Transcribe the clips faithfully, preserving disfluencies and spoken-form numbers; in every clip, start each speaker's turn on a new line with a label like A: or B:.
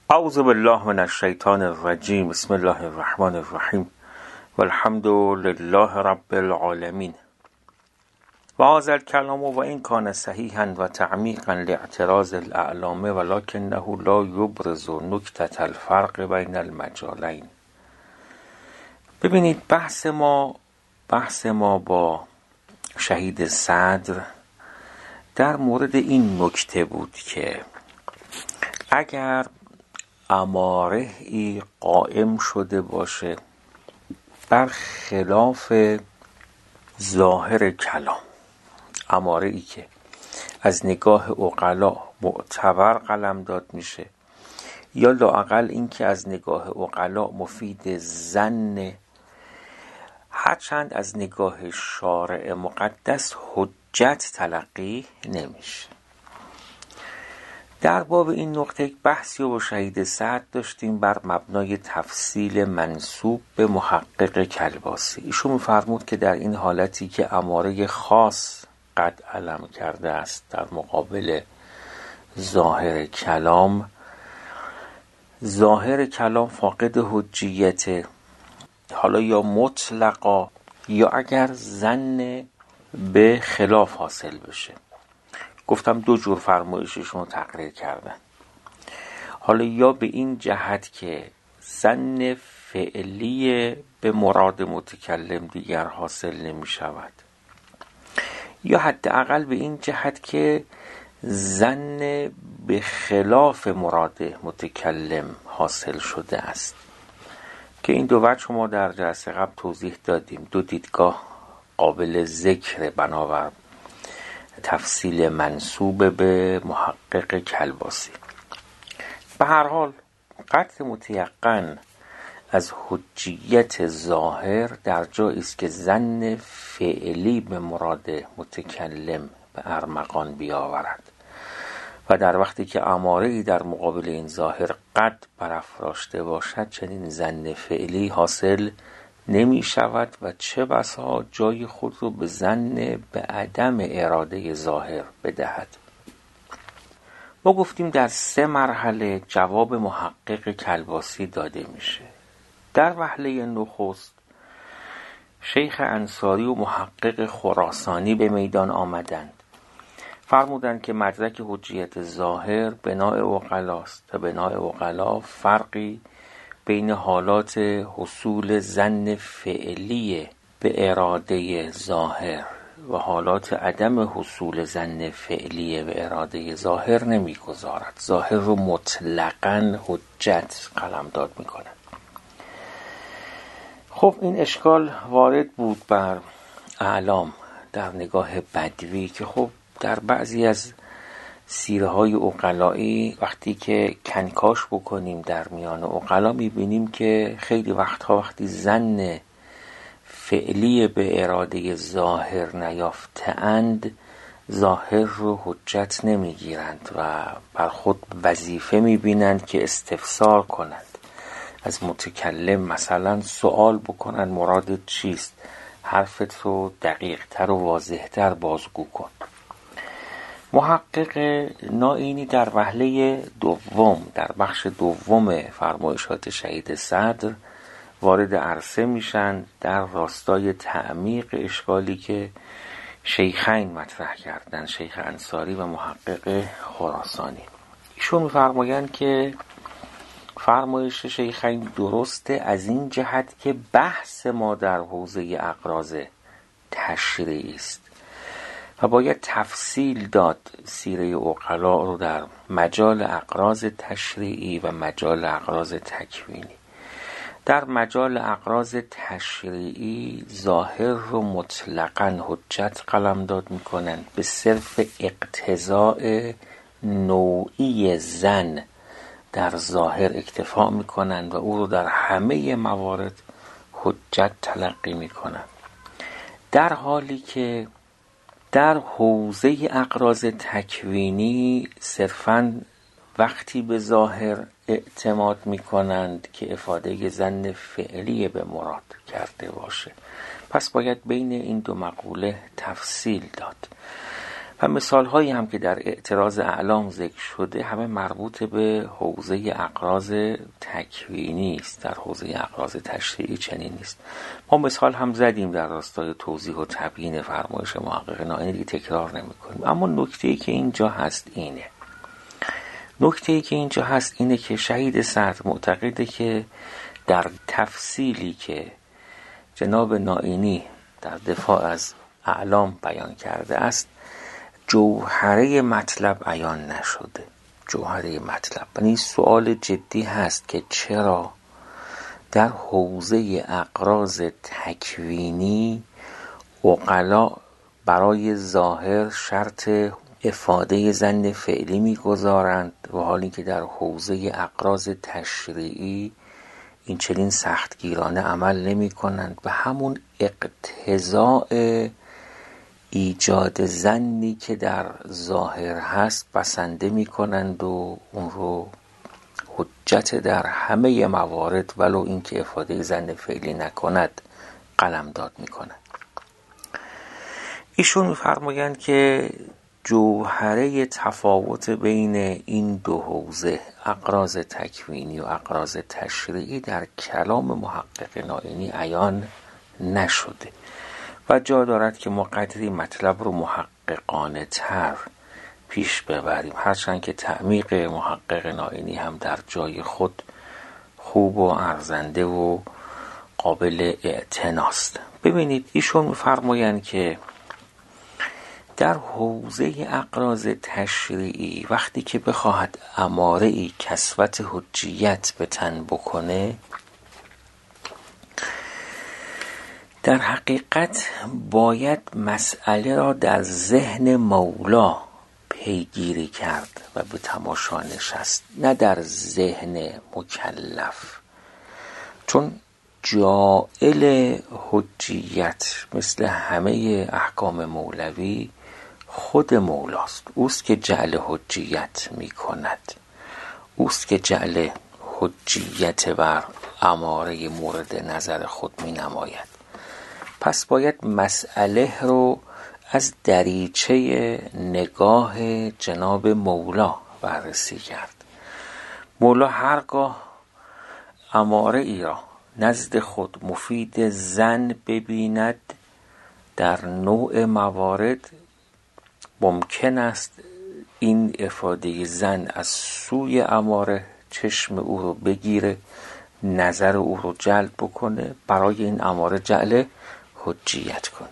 A: اعوذ بالله من الشیطان الرجیم. بسم الله الرحمن الرحیم و الحمد لله رب العالمین. و هذا الكلام و این کان صحیحا و تعمیقا لاعتراض الاعلام ولکنه لا یبرز نکته الفرق بین المجالین. ببینید بحث ما بحث ما با شهید صدر در مورد این نکته بود که اگر اماره ای قائم شده باشه بر خلاف ظاهر کلام، اماره ای که از نگاه عقلا معتبر قلمداد میشه یا لااقل این که از نگاه عقلا مفید ظن، هرچند از نگاه شارع مقدس حجت تلقی نمیشه. در باب این نقطه بحثی رو با شهید صدر داشتیم بر مبنای تفصیل منسوب به محقق کلباسی. ایشون می‌فرمود که در این حالتی که اماره خاص قد علم کرده است در مقابل ظاهر کلام، ظاهر کلام فاقد حجیت، حالا یا مطلقا یا اگر ظن به خلاف حاصل بشه. گفتم دو جور فرمایششون رو تقریر کردن. حالا یا به این جهت که ظن فعلی به مراد متکلم دیگر حاصل نمی شود، یا حداقل به این جهت که ظن به خلاف مراد متکلم حاصل شده است، که این دو وجه ما در جلسه قبل توضیح دادیم. دو دیدگاه قابل ذکر بنابر تفصیل منسوب به محقق کلباسی. به هر حال قطع متیقن از حجیت ظاهر در جایی است که ظن فعلی به مراد متکلم به ارمغان بیاورد و در وقتی که اماره‌ای در مقابل این ظاهر قد برافراشته باشد چنین ظن فعلی حاصل نمی شود و چه بسا جای خود رو به ظن به عدم اراده ظاهر بدهد. ما گفتیم در سه مرحله جواب محقق کلباسی داده میشه. در وهله نخست شیخ انصاری و محقق خراسانی به میدان آمدند. فرمودند که مدرک حجیت ظاهر بناء عقلاست و بناء عقلا فرقی بین حالات حصول ظن فعلی به اراده ظاهر و حالات عدم حصول ظن فعلی به اراده ظاهر نمیگذارد. ظاهر رو مطلقاً حجت قلمداد میکنه. خب این اشکال وارد بود بر اعلام در نگاه بدوی که خب در بعضی از سیره های عقلایی وقتی که کنکاش بکنیم در میان عقلا میبینیم که خیلی وقتها وقتی ظن فعلی به اراده ظاهر نیافتند ظاهر رو حجت نمیگیرند و بر خود وظیفه میبینند که استفسار کنند از متکلم، مثلا سوال بکنند مراد چیست، حرفت رو دقیق تر و واضح تر بازگو کن. محقق نائینی در وهله دوم در بخش دوم فرمایشات شهید صدر وارد عرصه میشن در راستای تعمیق اشکالی که شیخین مطرح کردن، شیخ انصاری و محقق خراسانی. ایشون میفرمایند که فرمایش شیخین درسته از این جهت که بحث ما در حوزه اقراض تشریعی است و باید تفصیل داد سیره عقلا رو در مجال اقراض تشریعی و مجال اقراض تکوینی. در مجال اقراض تشریعی ظاهر رو مطلقاً حجت قلمداد میکنن، به صرف اقتضاء نوعی ظن در ظاهر اکتفا میکنن و او رو در همه موارد حجت تلقی میکنن، در حالی که در حوزه اقراض تکوینی صرفاً وقتی به ظاهر اعتماد می کنند که افاده ظن فعلی به مراد کرده باشه. پس باید بین این دو مقوله تفصیل داد. و مثال هایی هم که در اعتراض اعلام ذکر شده همه مربوط به حوزه اقراض تکوینی است، در حوزه اقراض تشریعی چنین نیست. ما مثال هم زدیم در راستای توضیح و تبیین فرمایش محقق نائینی، دیگه تکرار نمی کنیم. اما نکته‌ای که اینجا هست اینه نکته‌ای که اینجا هست اینه که شهید صدر معتقده که در تفصیلی که جناب نائینی در دفاع از اعلام بیان کرده است جوهره مطلب عیان نشده. جوهره مطلب یعنی سوال جدی هست که چرا در حوزه اقراض تکوینی عقلا برای ظاهر شرط افاده ظن فعلی میگذارند و حالی که در حوزه اقراض تشریعی این چنین سختگیرانه عمل نمی کنند و همون اقتضاء ایجاد ظنی که در ظاهر هست بسنده می کنند و اون رو حجت در همه موارد ولو اینکه افاده ظن فعلی نکند قلمداد می کنند. ایشون می‌فرمایند که جوهره تفاوت بین این دو حوزه اقراض تکوینی و اقراض تشریعی در کلام محقق نائینی عیان نشده و جا دارد که ما قدری مطلب رو محققانه تر پیش ببریم، هرچند که تعمیق محقق نائینی هم در جای خود خوب و ارزنده و قابل اعتناست. ببینید ایشون می‌فرمایند که در حوزه اقراض تشریعی وقتی که بخواهد اماره ای کسوت حجیت به تن بکنه در حقیقت باید مسئله را در ذهن مولا پیگیری کرد و به تماشا نشست، نه در ذهن مکلف، چون جائل حجیت مثل همه احکام مولوی خود مولاست. اوست که جعل حجیت می کند، اوست که جعل حجیت بر اماره مورد نظر خود می نماید. پس باید مسئله رو از دریچه نگاه جناب مولا بررسی کرد. مولا هرگاه اماره ای را نزد خود مفید ظن ببیند در نوع موارد ممکن است این افاده ظن از سوی اماره چشم او رو بگیره، نظر او رو جلب بکنه، برای این اماره جعل حجیت کنه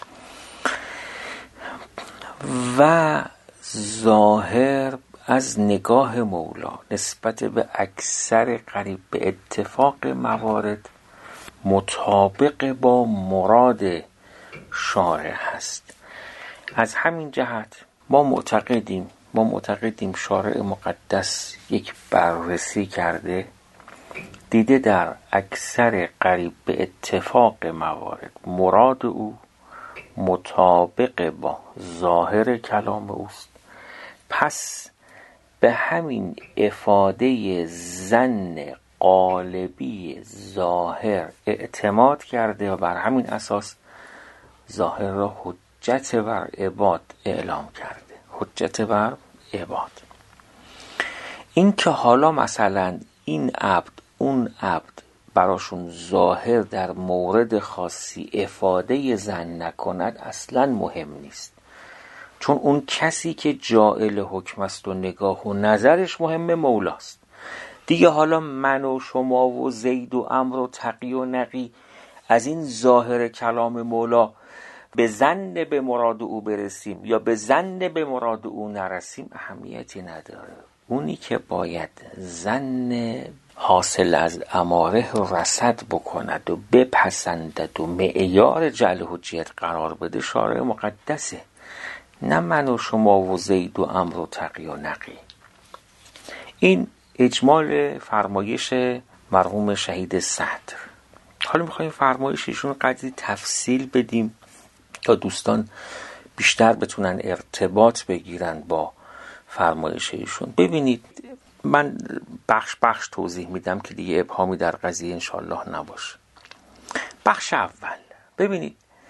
A: و ظاهر از نگاه مولا نسبت به اکثر قریب به اتفاق موارد مطابق با مراد شارع هست. از همین جهت ما معتقدیم ما معتقدیم شارع مقدس یک بررسی کرده، دیده در اکثر قریب به اتفاق موارد مراد او مطابق با ظاهر کلام اوست، پس به همین افاده ظن قالبی ظاهر اعتماد کرده و بر همین اساس ظاهر را حجت بر عباد اعلام کرده. حجت بر عباد این که حالا مثلا این عبد اون عبد براشون ظاهر در مورد خاصی افاده ظن نکند اصلا مهم نیست، چون اون کسی که جائل حکم است و نگاه و نظرش مهم مولاست دیگه. حالا من و شما و زید و عمرو و تقی و نقی از این ظاهر کلام مولا به ظن به مراد او برسیم یا به ظن به مراد او نرسیم اهمیتی نداره. اونی که باید ظن حاصل از اماره رصد بکند و بپسندد و معیار جعل حجیت قرار بده شارع مقدسه، نه من و شما و زید و عمرو و تقی و نقی. این اجمال فرمایش مرحوم شهید صدر. حالا میخوایم فرمایششون قدری تفصیل بدیم تا دوستان بیشتر بتونن ارتباط بگیرن با فرمایششون. ببینید من بخش بخش توضیح میدم که دیگه ابهامی در قضیه انشالله نباشه. بخش اول، ببینید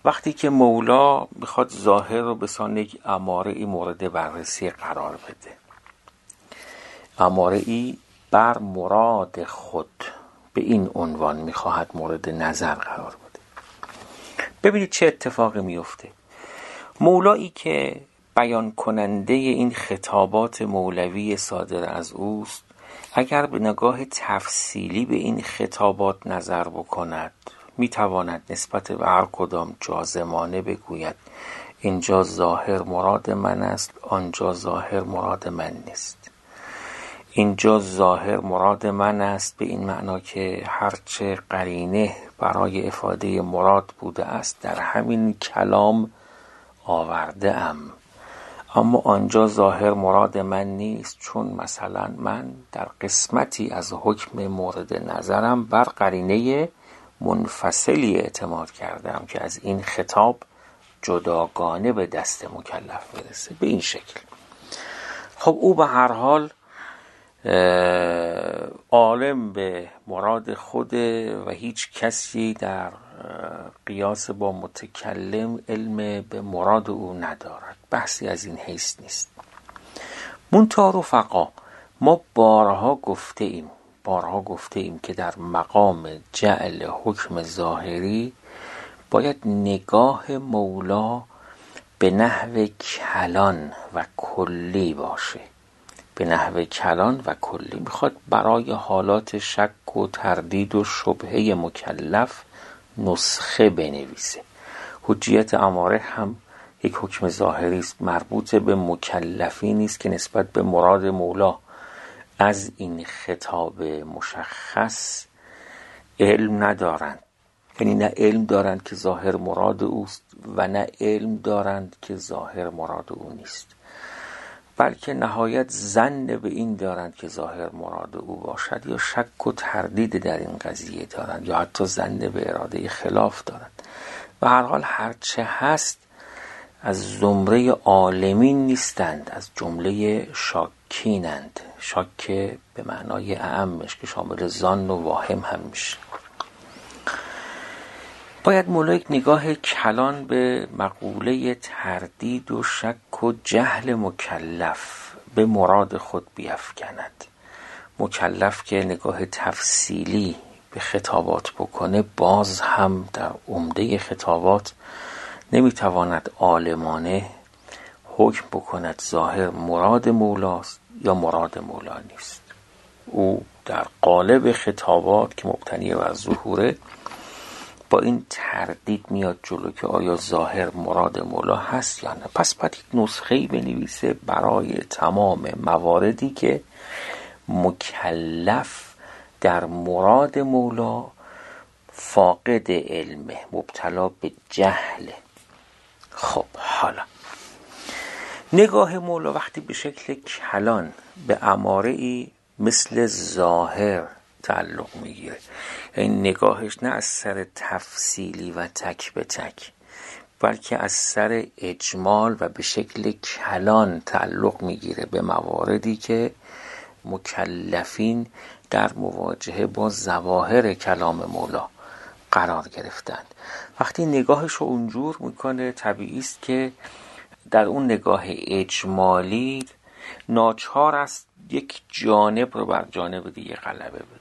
A: وقتی که مولا میخواد ظاهر رو به سان یک اماره ای مورد بررسی قرار بده، اماره ای بر مراد خود، به این عنوان میخواهد مورد نظر قرار بده. ببینید چه اتفاقی میفته. مولایی که بیان کننده این خطابات مولوی صادر از اوست، اگر به نگاه تفصیلی به این خطابات نظر بکند، میتواند نسبت به هر کدام جازمانه بگوید اینجا ظاهر مراد من است، آنجا ظاهر مراد من نیست. اینجا ظاهر مراد من است به این معنا که هرچه قرینه برای افاده مراد بوده است در همین کلام آورده ام، اما آنجا ظاهر مراد من نیست، چون مثلا من در قسمتی از حکم مورد نظرم بر قرینه منفصلی اعتماد کردم که از این خطاب جداگانه به دست مکلف برسه. به این شکل خب او به هر حال عالم به مراد خود و هیچ کسی در قیاس با متکلم علم به مراد او ندارد. بحثی از این حیث نیست. منتها رفقا، ما بارها گفته ایم بارها گفته ایم که در مقام جعل حکم ظاهری باید نگاه مولا به نحو کلان و کلی باشه. به نحو کلان و کلی میخواد برای حالات شک و تردید و شبهه مکلف نسخه بنویسه. حجیت اماره هم یک حکم ظاهری است، مربوط به مکلفی نیست که نسبت به مراد مولا از این خطاب مشخص علم ندارند. یعنی نه علم دارند که ظاهر مراد اوست و نه علم دارند که ظاهر مراد او نیست، بلکه نهایت ظن به این دارند که ظاهر مراد او باشد، یا شک و تردید در این قضیه دارند، یا حتی ظن به اراده خلاف دارند. و هر حال هرچه هست از زمره عالمین نیستند، از جمله شاکینند. شاک به معنای اعمش که شامل ظن و واهم هم میشه. باید مولا یک نگاه کلان به مقوله تردید و شک و جهل مکلف به مراد خود بیفکند. مکلف که نگاه تفصیلی به خطابات بکنه، باز هم در عمده خطابات نمیتواند عالمانه حکم بکند ظاهر مراد مولاست یا مراد مولا نیست. او در قالب خطابات که مبتنی بر ظهوره با این تردید میاد جلو که آیا ظاهر مراد مولا هست یا نه. پس باید یک نسخه‌ای بنویسه برای تمام مواردی که مکلف در مراد مولا فاقد علمه، مبتلا به جهله. خب حالا نگاه مولا وقتی به شکل کلان به اماره ای مثل ظاهر تعلق میگیره، این نگاهش نه از سر تفصیلی و تک به تک، بلکه از سر اجمال و به شکل کلان تعلق میگیره به مواردی که مکلفین در مواجهه با ظواهر کلام مولا قرار گرفتند. وقتی نگاهش رو اونجور میکنه، طبیعی است که در اون نگاه اجمالی ناچار است یک جانب رو بر جانب دیگه غلبه بده.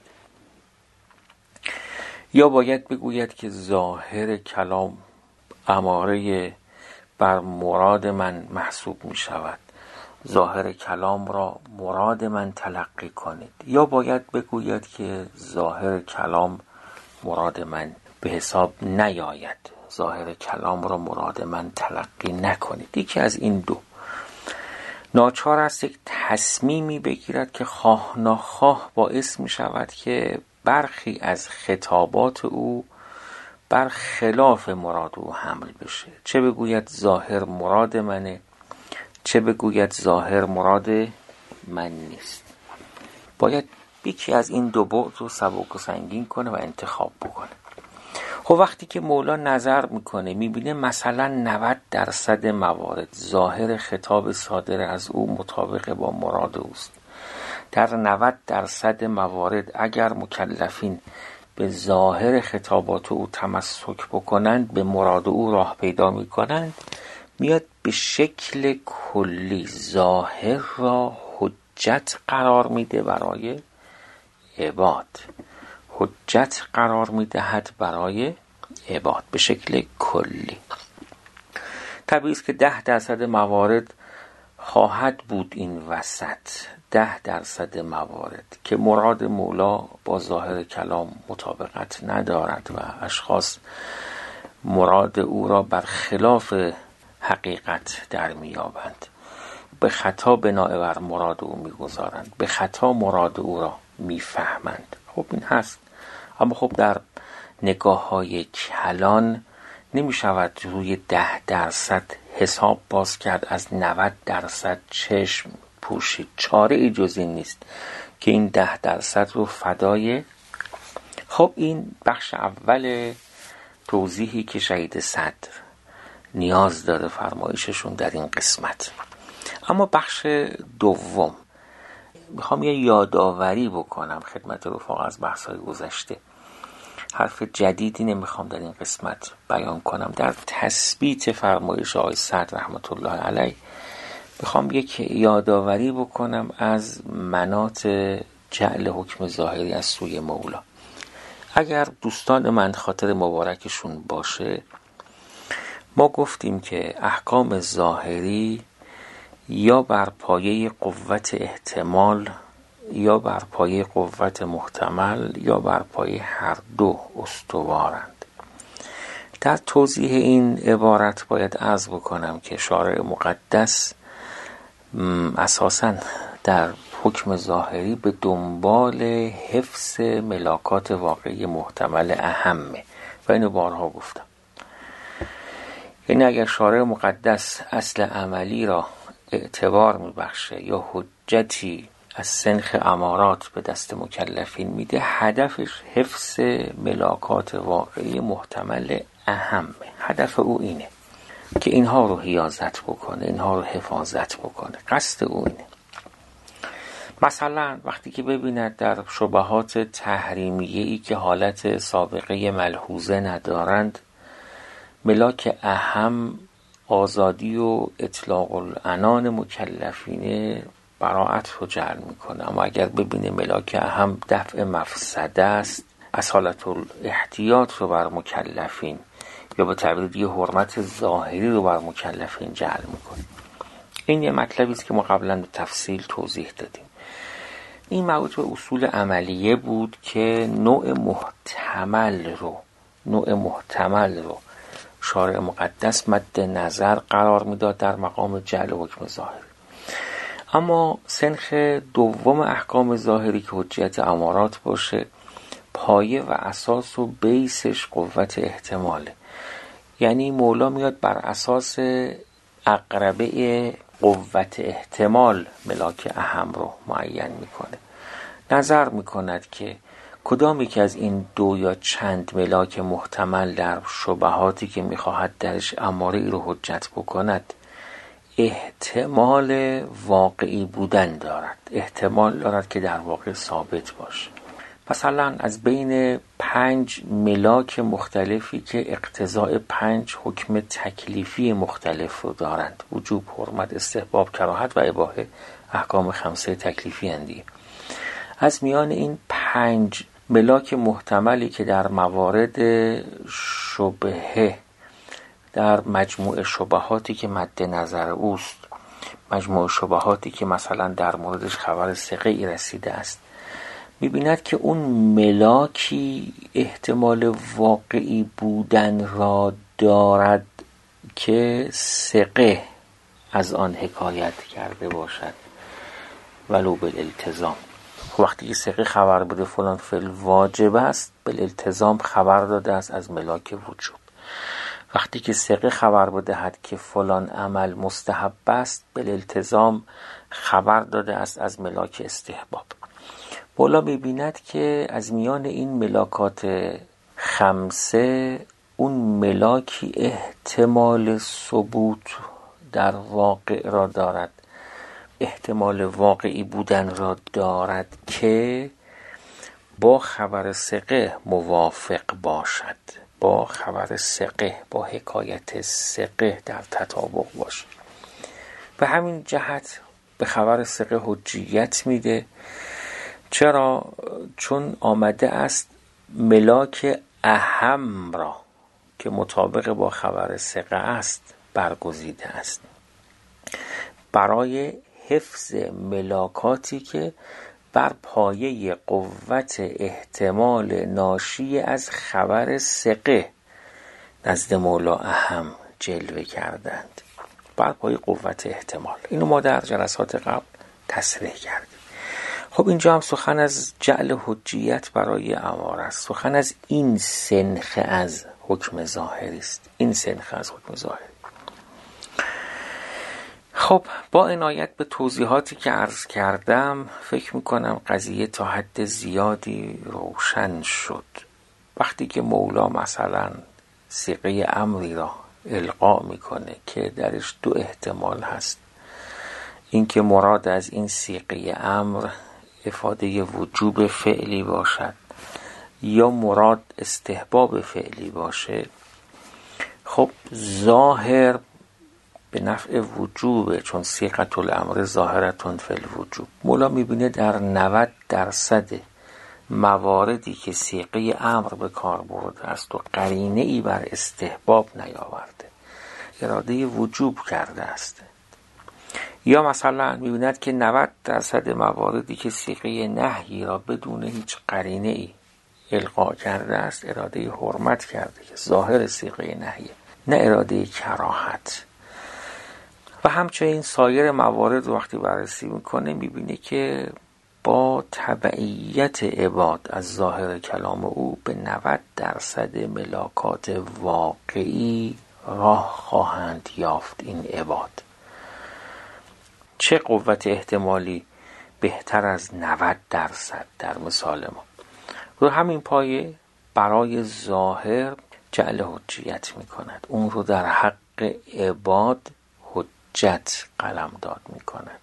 A: یا باید بگوید که ظاهر کلام اماره بر مراد من محسوب می شود، ظاهر کلام را مراد من تلقی کنید. یا باید بگوید که ظاهر کلام مراد من به حساب نیاید، ظاهر کلام را مراد من تلقی نکنید. یکی از این دو ناچار است یک تصمیمی بگیرد که خواه ناخواه باعث می شود که برخی از خطابات او بر خلاف مراد او حمل بشه. چه بگوید ظاهر مراد منه، چه بگوید ظاهر مراد من نیست. باید یکی از این دو بعد رو سبک و سنگین کنه و انتخاب بکنه. خب وقتی که مولا نظر میکنه میبینه مثلا نود درصد موارد ظاهر خطاب صادر از او مطابق با مراد اوست، در نود درصد موارد اگر مکلفین به ظاهر خطابات او تمسک بکنند، به مراد او راه پیدا میکنند، میاد به شکل کلی ظاهر را حجت قرار میده برای عباد، حجت قرار میدهد برای عباد به شکل کلی. طبیعی است که ده درصد موارد خواهد بود این وسط، ده درصد موارد که مراد مولا با ظاهر کلام مطابقت ندارد و اشخاص مراد او را بر خلاف حقیقت در میابند، به خطا بنا بر مراد او میگذارند، به خطا مراد او را میفهمند. خب این هست، اما خب در نگاه های کلان نمی شود روی ده درصد حساب باز کرد، از نود درصد چشم پوشید. چاره ای جز این نیست که این ده درصد رو فدای. خب این بخش اول توضیحی که شهید صدر نیاز داره فرمایششون در این قسمت. اما بخش دوم میخوام یه یادآوری بکنم خدمت رفاق از بحث‌های گذشته. حرف جدیدی نمیخوام در این قسمت بیان کنم. در تثبیت فرمایش آقای صدر رحمت الله علیه میخوام یک یادآوری بکنم از مناط جعل حکم ظاهری از سوی مولا. اگر دوستان من خاطر مبارکشون باشه، ما گفتیم که احکام ظاهری یا بر پایه قوت احتمال یا بر پایه قوت محتمل یا بر پایه هر دو استوارند. در توضیح این عبارت باید عرض بکنم که شارع مقدس اساساً در حکم ظاهری به دنبال حفظ ملاکات واقعی محتمل اهمه و اینو بارها گفتم. یعنی اگر شارع مقدس اصل عملی را اعتبار میبخشه یا حجتی از سنخ امارات به دست مکلفین میده، هدفش حفظ ملاکات واقعی محتمل اهمه. هدف او اینه که اینها رو حیازت بکنه، اینها رو حفاظت بکنه. قصد او اینه. مثلا وقتی که ببیند در شبهات تحریمیه‌ای که حالت سابقه ملحوظه ندارند، ملاک اهم آزادی و اطلاق العنان مکلفینه براعت رو جعل میکنه. اما اگر ببینه ملاک اهم دفع مفسده است، اصالت الاحتیاط رو بر مکلفین یا به تعبیر دیگه حرمت ظاهری رو بر مکلفین جعل میکنه. این یه مطلبی است که ما قبلا به تفصیل توضیح دادیم. این مربوط به اصول عملیه بود که نوع محتمل رو نوع محتمل رو شارع مقدس مد نظر قرار میداد در مقام جعل حکم ظاهری. اما سنخ دوم احکام ظاهری که حجیت امارات باشه، پایه و اساس و بیسش قوت احتماله. یعنی مولا میاد بر اساس اقربه قوت احتمال ملاک اهم رو معین میکنه. نظر میکند که کدام یکی از این دو یا چند ملاک محتمل در شبهاتی که میخواهد درش اماره ای رو حجت بکند احتمال واقعی بودن دارد، احتمال دارد که در واقع ثابت باشه. مثلا از بین پنج ملاک مختلفی که اقتضاء پنج حکم تکلیفی مختلف رو دارند، وجوب، حرمت، استحباب، کراهت و اباحه، احکام خمسه تکلیفی اندی. از میان این پنج ملاک محتملی که در موارد شبهه، در مجموع شبهاتی که مد نظر اوست، مجموع شبهاتی که مثلا در موردش خبر ثقه‌ای رسیده است، می‌بیند که اون ملاکی احتمال واقعی بودن را دارد که ثقه از آن حکایت کرده باشد ولو بالالتزام. وقتی که ثقه خبر بده فلان فعل واجب است، بالالتزام خبر داده است از ملاک وجوب. وقتی که ثقه خبر بدهد که فلان عمل مستحب است، بالالتزام خبر داده است از ملاک استحباب. مولا می‌بیند که از میان این ملاکات خمسه اون ملاکی احتمال ثبوت در واقع را دارد، احتمال واقعی بودن را دارد که با خبر ثقه موافق باشد، با خبر ثقه، با حکایت ثقه در تطابق باشد. به همین جهت به خبر ثقه حجیت میده. چرا؟ چون آمده است ملاک اهم را که مطابق با خبر ثقه است برگزیده است، برای حفظ ملاکاتی که بر پایه قوت احتمال ناشی از خبر ثقه نزد مولا اهم جلوه کردند. بر پایه قوت احتمال. اینو ما در جلسات قبل تصریح کردیم. خب اینجا هم سخن از جعل حجیت برای اماره است. سخن از این سنخ از حکم ظاهری است. این سنخ از حکم ظاهری. خب با عنایت به توضیحاتی که عرض کردم فکر میکنم قضیه تا حد زیادی روشن شد. وقتی که مولا مثلا صیغه امری را القا میکنه که درش دو احتمال هست، اینکه مراد از این صیغه امر افاده وجوب فعلی باشد یا مراد استحباب فعلی باشه، خب ظاهر به نفع وجوبه، چون صیغه الامر ظاهرتون فی الوجوب. مولا میبینه در نود درصد مواردی که صیغه امر به کار برده است و قرینه ای بر استحباب نیاورده، اراده وجوب کرده است. یا مثلا میبیند که نود درصد مواردی که صیغه نهی را بدون هیچ قرینه ای القا کرده است، اراده حرمت کرده که ظاهر صیغه نهی، نه اراده کراهت. و همچنین سایر موارد وقتی بررسی میکنه میبینه که با تبعیت عباد از ظاهر کلام او به نود درصد ملاکات واقعی راه خواهند یافت این عباد. چه قوت احتمالی بهتر از نود درصد در مثال ما. رو همین پایه برای ظاهر جعل حجیت می کند، اون رو در حق عباد حجت قلمداد می کند.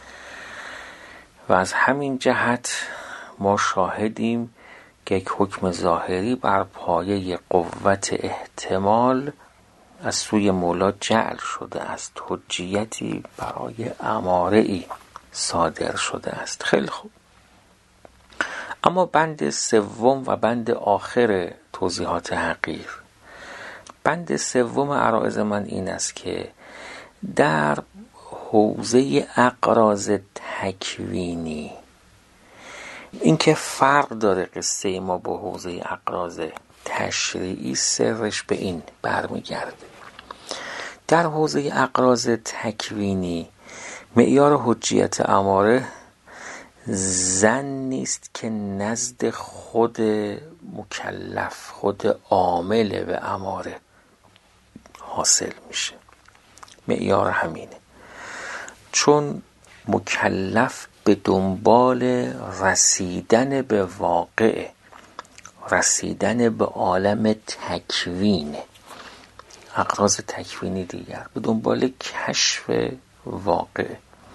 A: و از همین جهت ما شاهدیم که یک حکم ظاهری بر پایه قوت احتمال از سوی مولا جعل شده است، حجیتی برای اماره ای صادر شده است. خیلی خوب. اما بند سوم و بند آخر توضیحات حقیر، بند سوم عرایض من این است که در حوزه اقراض تکوینی، این که فرق داره قصه ما با حوزه اقراض تشریعی، سرش به این برمیگرده. در حوزه اقراض تکوینی معیار حجیت اماره زن نیست که نزد خود مکلف، خود عامل به اماره حاصل میشه. معیار همینه، چون مکلف به دنبال رسیدن به واقع، رسیدن به عالم تکوینه. اقراض تکوینی دیگر به دنبال کشف واقع.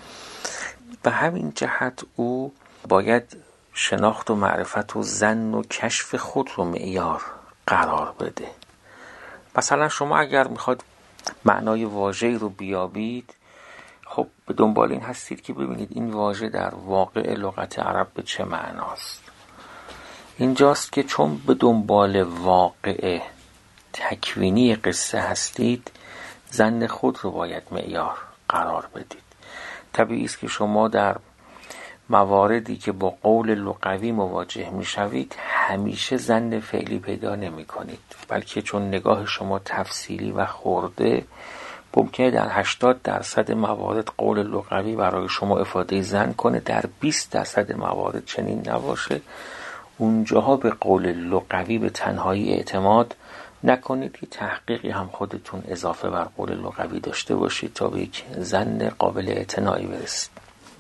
A: به همین جهت او باید شناخت و معرفت و ظن و کشف خود رو معیار قرار بده. مثلا شما اگر میخواد معنای واژه‌ای رو بیابید، خب به دنبال این هستید که ببینید این واژه در واقع لغت عرب به چه معناست. اینجاست که چون به دنبال واقع تکوینی قصه هستید، ظن خود رو باید معیار قرار بدید. طبیعی است که شما در مواردی که با قول لغوی مواجه میشوید همیشه ظن فعلی پیدا نمی کنید، بلکه چون نگاه شما تفصیلی و خورده، ممکنه در هشتاد درصد موارد قول لغوی برای شما افاده ظن کنه، در بیست درصد موارد چنین نباشه. اونجاها به قول لغوی به تنهایی اعتماد نکنید که تحقیقی هم خودتون اضافه بر قول لغوی داشته باشید تا به یک ظن قابل اعتنایی برسید.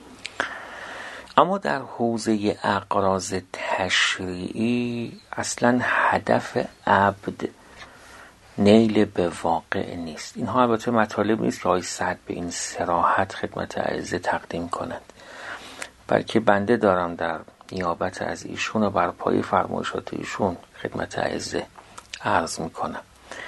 A: اما در حوزه اقراض تشریعی اصلا هدف عبد نیل به واقع نیست. اینها البته مطالب نیست که آقای سعد به این صراحت خدمت اعزه تقدیم کنند، بلکه بنده دارم در نیابت از ایشون و بر پای فرمایشات ایشون خدمت اعزه عرض میکنم.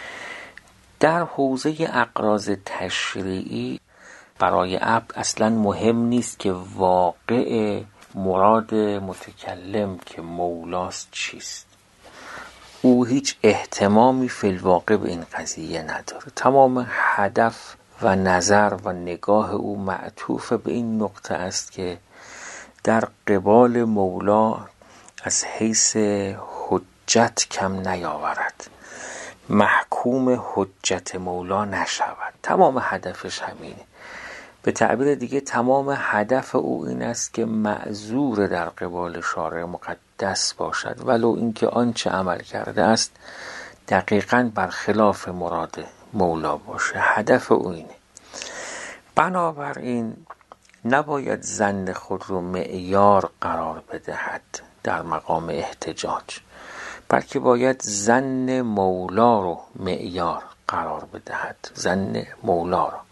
A: در حوزه اقراض تشریعی برای عبد اصلا مهم نیست که واقع مراد متکلم که مولاست چیست. او هیچ اهتمامی فی الواقع به این قضیه نداره. تمام هدف و نظر و نگاه او معطوف به این نقطه است که در قبال مولا از حیث حجت کم نیاورد، محکوم حجت مولا نشود. تمام هدفش همینه. به تعبیر دیگه تمام هدف او این است که معذور در قبال شارع مقدس باشد، ولو اینکه آنچه عمل کرده است دقیقاً برخلاف مراد مولا باشه. هدف او اینه. بنابراین نباید ظن خود رو معیار قرار بدهد در مقام احتجاج، بلکه باید ظن مولا رو معیار قرار بدهد، ظن مولا رو،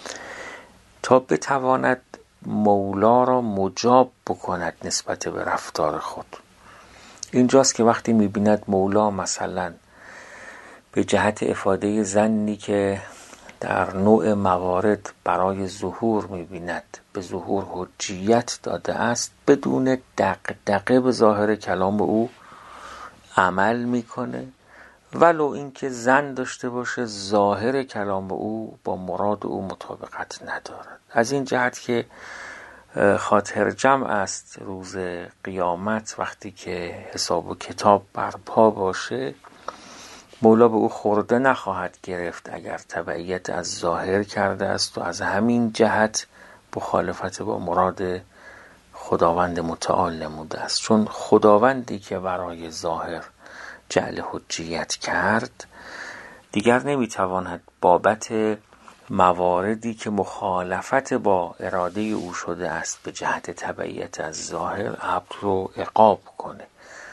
A: تا بتواند مولا را مجاب بکند نسبت به رفتار خود. اینجاست که وقتی میبیند مولا مثلا به جهت افاده ظنی که در نوع موارد برای ظهور میبیند به ظهور حجیت داده است، بدون دغدغه به ظاهر کلام او عمل میکنه، ولو اینکه ظن داشته باشه ظاهر کلام او با مراد او مطابقت ندارد. از این جهت که خاطر جمع است روز قیامت وقتی که حساب و کتاب برپا باشه، مولا به او خورده نخواهد گرفت اگر تبعیت از ظاهر کرده است و از همین جهت مخالفت با مراد خداوند متعال نموده است. چون خداوندی که برای ظاهر جعل حجیت کرد دیگر نمیتواند بابت مواردی که مخالفت با اراده او شده است به جهت تبعیت از ظاهر عبد رو عقاب کنه.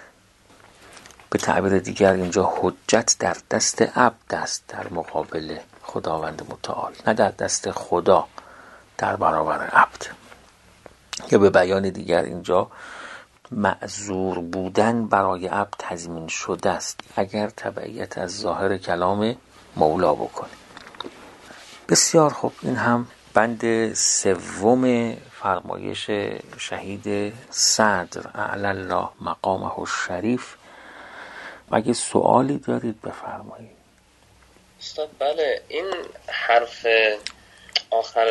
A: به تعبیر دیگر اینجا حجت در دست عبد است در مقابل خداوند متعال، نه در دست خدا در برابر عبد. یا به بیان دیگر اینجا معذور بودن برای عبد تضمین شده است اگر تبعیت از ظاهر کلام مولا بکنه. بسیار خوب، این هم بند سوم فرمایش شهید صدر اعلی الله مقامه الشریف. اگه سوالی دارید بفرمایید.
B: استاد بله، این حرف آخر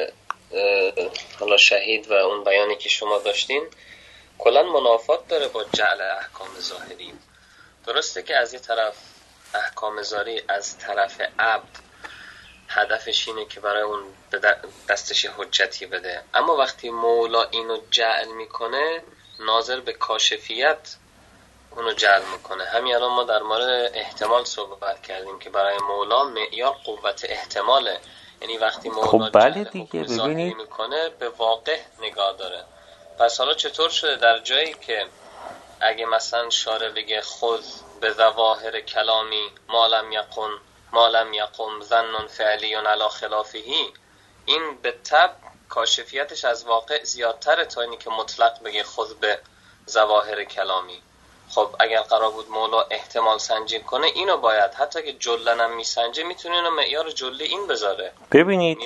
B: حالا شهید و اون بیانی که شما داشتین کلا منافات داره با جعل احکام ظاهری. درسته که از یه طرف احکام ظاهری از طرف عبد هدفش اینه که برای اون دستش حجتی بده، اما وقتی مولا اینو جعل میکنه ناظر به کاشفیت اونو جعل میکنه. همین الان ما در مورد احتمال صحبت کردیم که برای مولا معیار قوت احتماله، یعنی وقتی مولا
A: خب بله
B: جعل
A: دیگه
B: حکم ظاهری
A: ببینید
B: میکنه به واقع نگاه داره. پس حالا چطور شده در جایی که اگه مثلا شارع بگه خود به ظواهر کلامی ما لم یقم ما لم یقم ظن فعلی علی خلافهی، این به تبع کاشفیتش از واقع زیادتره تا اینی که مطلق بگه خود به ظواهر کلامی. خب اگر قرار بود مولا احتمال سنجی کنه اینو باید حتی که جلن هم میسنجه میتونه اینو معیار جلی این بذاره.
A: ببینید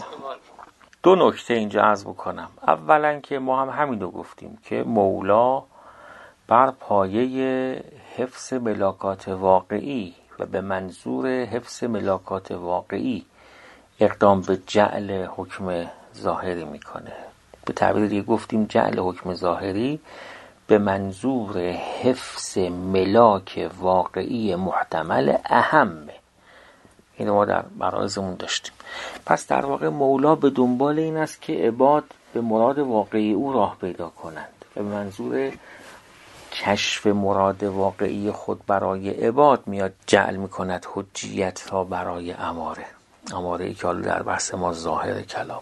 A: دو نکته اینجا عرض بکنم. اولا که ما هم همین رو گفتیم که مولا بر پایه حفظ ملاکات واقعی و به منظور حفظ ملاکات واقعی اقدام به جعل حکم ظاهری میکنه. به تعبیر دیگه گفتیم جعل حکم ظاهری به منظور حفظ ملاک واقعی محتمل اهمه. اینو ما در مراحزمون داشتیم. پس در واقع مولا به دنبال این است که عباد به مراد واقعی او راه پیدا کنند و به منظور کشف مراد واقعی خود برای عباد میاد جعل میکند حجیت ها برای اماره اماره ای که حالا در بحث ما ظاهر کلام.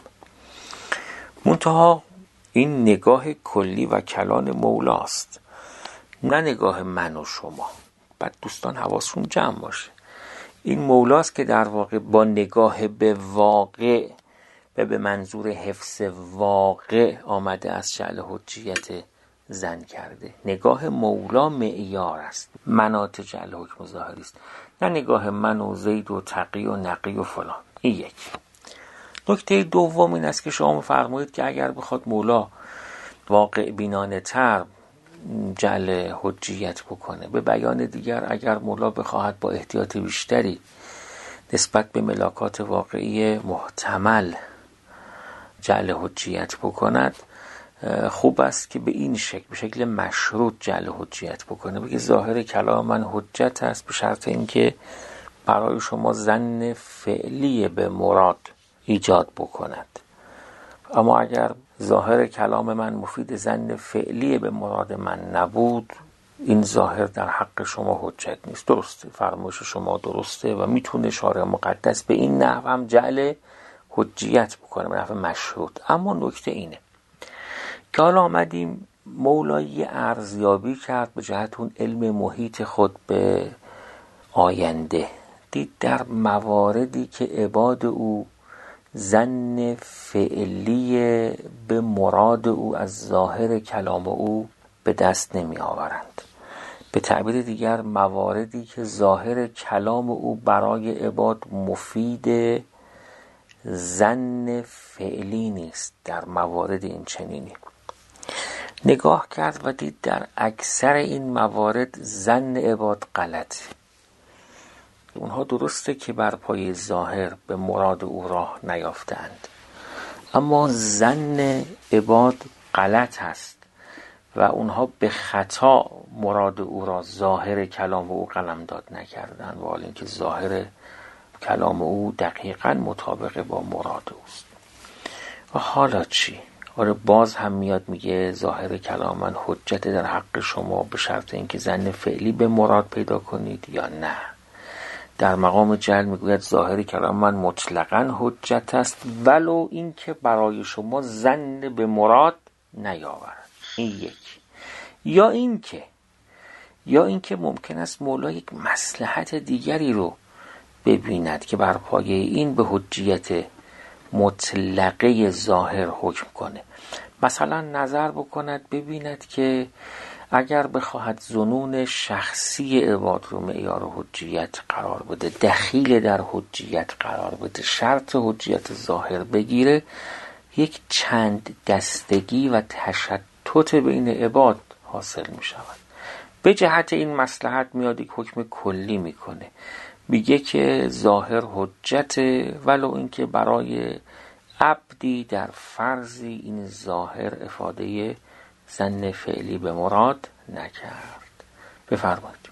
A: منتها این نگاه کلی و کلان مولاست، نه نگاه من و شما. بعد دوستان حواسشون جمع باشه. این مولاست که در واقع با نگاه به واقع و به منظور حفظ واقع آمده از جعل حجیت زن کرده. نگاه مولا معیار است، مناط جعل حکم ظاهری است، نه نگاه من و زید و تقی و نقی و فلان. این یک. نکته دوم این است که شما فرمایید که اگر بخواد مولا واقع بینانه تر جعل حجیت بکنه، به بیان دیگر اگر مولا بخواهد با احتیاط بیشتری نسبت به ملاکات واقعی محتمل جعل حجیت بکند، خوب است که به این شکل، به شکل مشروط جعل حجیت بکنه، بگه ظاهر کلام من حجت است به شرط اینکه برای شما ظن فعلی به مراد ایجاد بکند. اما اگر ظاهر کلام من مفید ظن فعلی به مراد من نبود، این ظاهر در حق شما حجت نیست. درسته، فرمایش شما درسته و میتونه شارع مقدس به این نحو هم جعل حجیت بکنه، به نحو مشروط. اما نکته اینه که حالا آمدیم مولایی ارزیابی کرد به جهت اون علم محیط خود به آینده، دید در مواردی که عباد او ظن فعلی به مراد او از ظاهر کلام او به دست نمی آورند. به تعبیر دیگر مواردی که ظاهر کلام او برای عباد مفید ظن فعلی نیست، در موارد این چنینی نگاه کرد و دید در اکثر این موارد ظن عباد غلط. اونها درسته که بر پای ظاهر به مراد او راه نیافتند، اما ظن عباد غلط است و اونها به خطا مراد او را ظاهر کلام او قلمداد نکردند، و حال اینکه ظاهر کلام او دقیقاً مطابق با مراد اوست. و حالا چی؟ آره باز هم میاد میگه ظاهر کلام من حجت در حق شما به شرط اینکه ظن فعلی به مراد پیدا کنید یا نه. در مقام جعل میگوید ظاهر کلام من مطلقاً حجت است ولو اینکه برای شما ظن به مراد نیاورد. این یک. یا اینکه یا اینکه ممکن است مولا یک مصلحت دیگری رو ببیند که بر پایه این به حجیت مطلقه ظاهر حکم کنه. مثلا نظر بکند ببیند که اگر بخواهد ظنون شخصی عباد رو معیار حجیت قرار بده، دخیل در حجیت قرار بده، شرط حجیت ظاهر بگیره، یک چند دستگی و تشتت بین عباد حاصل می شود. به جهت این مصلحت میاد یک حکم کلی میکنه، میگه که ظاهر حجت ولو اینکه برای عبدی در فرضی این ظاهر افاده ظن فعلی به مراد نکرد. بفرمایید.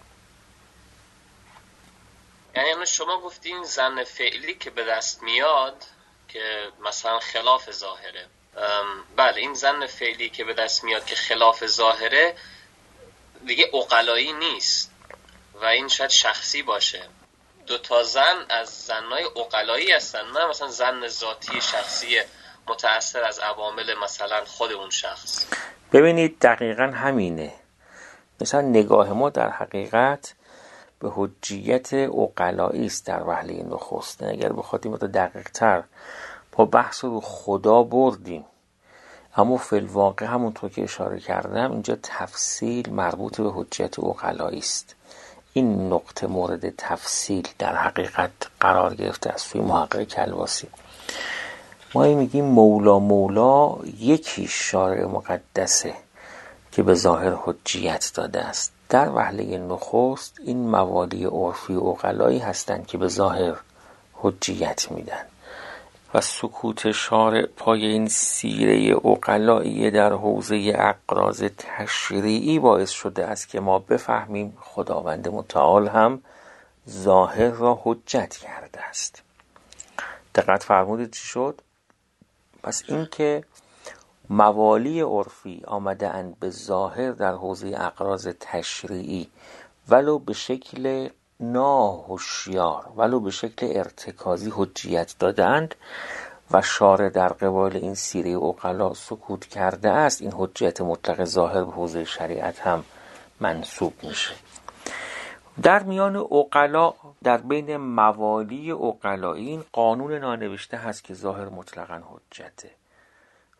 B: یعنی شما گفتین ظن فعلی که به دست میاد که مثلا خلاف ظاهره، بله این ظن فعلی که به دست میاد که خلاف ظاهره دیگه عقلایی نیست و این شاید شخصی باشه. دو تا زن از زنای عقلایی هستن، نه مثلا زن ذاتی شخصی متأثر از عوامل مثلا خود اون شخص.
A: ببینید دقیقاً همینه. مثلا نگاه ما در حقیقت به حجیت عقلایی است در وهله نخست. اگر بخوایم تا دقیق تر با بحث رو خدا بردیم، اما فی الواقع همونطور که اشاره کردم اینجا تفصیل مربوط به حجیت عقلایی است. این نقطه مورد تفصیل در حقیقت قرار گرفته از سوی محقق کلواسی. ما میگیم مولا مولا یکی شارع مقدسه که به ظاهر حجیت داده است. در وهله نخست این موالی عرفی و عقلایی هستند که به ظاهر حجیت میدن و سکوت شارع پای این سیره عقلایی در حوزه اقراض تشریعی باعث شده است که ما بفهمیم خداوند متعال هم ظاهر را حجت کرده است. دقت فرمودید چی شد؟ پس این که موالی عرفی آمده اند به ظاهر در حوزه اقراض تشریعی ولو به شکل ناهوشیار ولو به شکل ارتکازی حجیت دادند و شارع در قبال این سیره عقلا سکوت کرده است، این حجیت مطلق ظاهر به حوزه شریعت هم منسوب میشه. در میان عقلا، در بین موالی عقلایی این قانون نانوشته هست که ظاهر مطلقاً حجته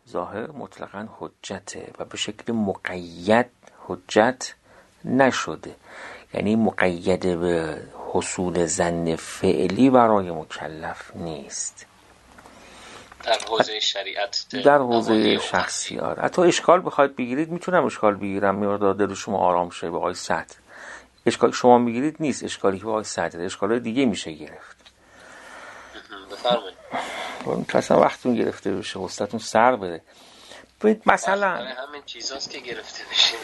A: ظاهر مطلقاً حجته و به شکل مقید حجت نشده، یعنی مقید به حصول ظن فعلی برای مکلف نیست
B: در حوزه شریعت،
A: در حوزه شخصیات. حتی اشکال بخواید بگیرید، میتونم اشکال بگیرم میردار دل شما آرام شه به آقای سعد. اشکال شما میگیرید نیست اشکالی که به آقای سعد، اشکال دیگه میشه گرفت.
B: بفرمایید.
A: اصلا وقتتون گرفته بشه، حوصلتون سر بره. ببینید مثلا
B: همین چیزاست که گرفته بشه.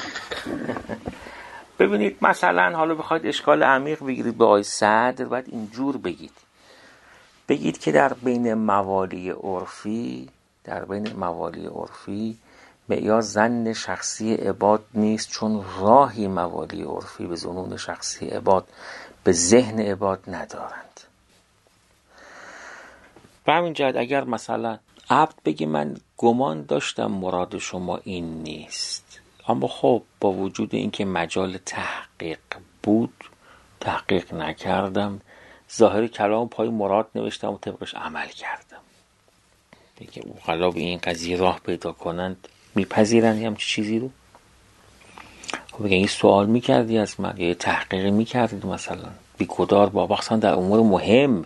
A: ببینید مثلا حالا بخواید اشکال عمیق بگیرید به آقای سعد، باید اینجور بگید بگید که در بین موالی عرفی در بین موالی عرفی معیار ظن شخصی عباد نیست، چون راهی موالی عرفی به ظنون شخصی عباد به ذهن عباد ندارند. به همین جهت اگر مثلا عبد بگی من گمان داشتم مراد شما این نیست، اما خب با وجود اینکه مجال تحقیق بود تحقیق نکردم، ظاهر کلام پای مراد نوشتم و طبقش عمل کردم. دیگه اوغلا به این قضیه راه پیدا کنند میپذیرن همچین چیزی رو؟ خب بگه این سوال میکردی از من، یه تحقیقی میکردی مثلا بیکدار با بخصان در امور مهم.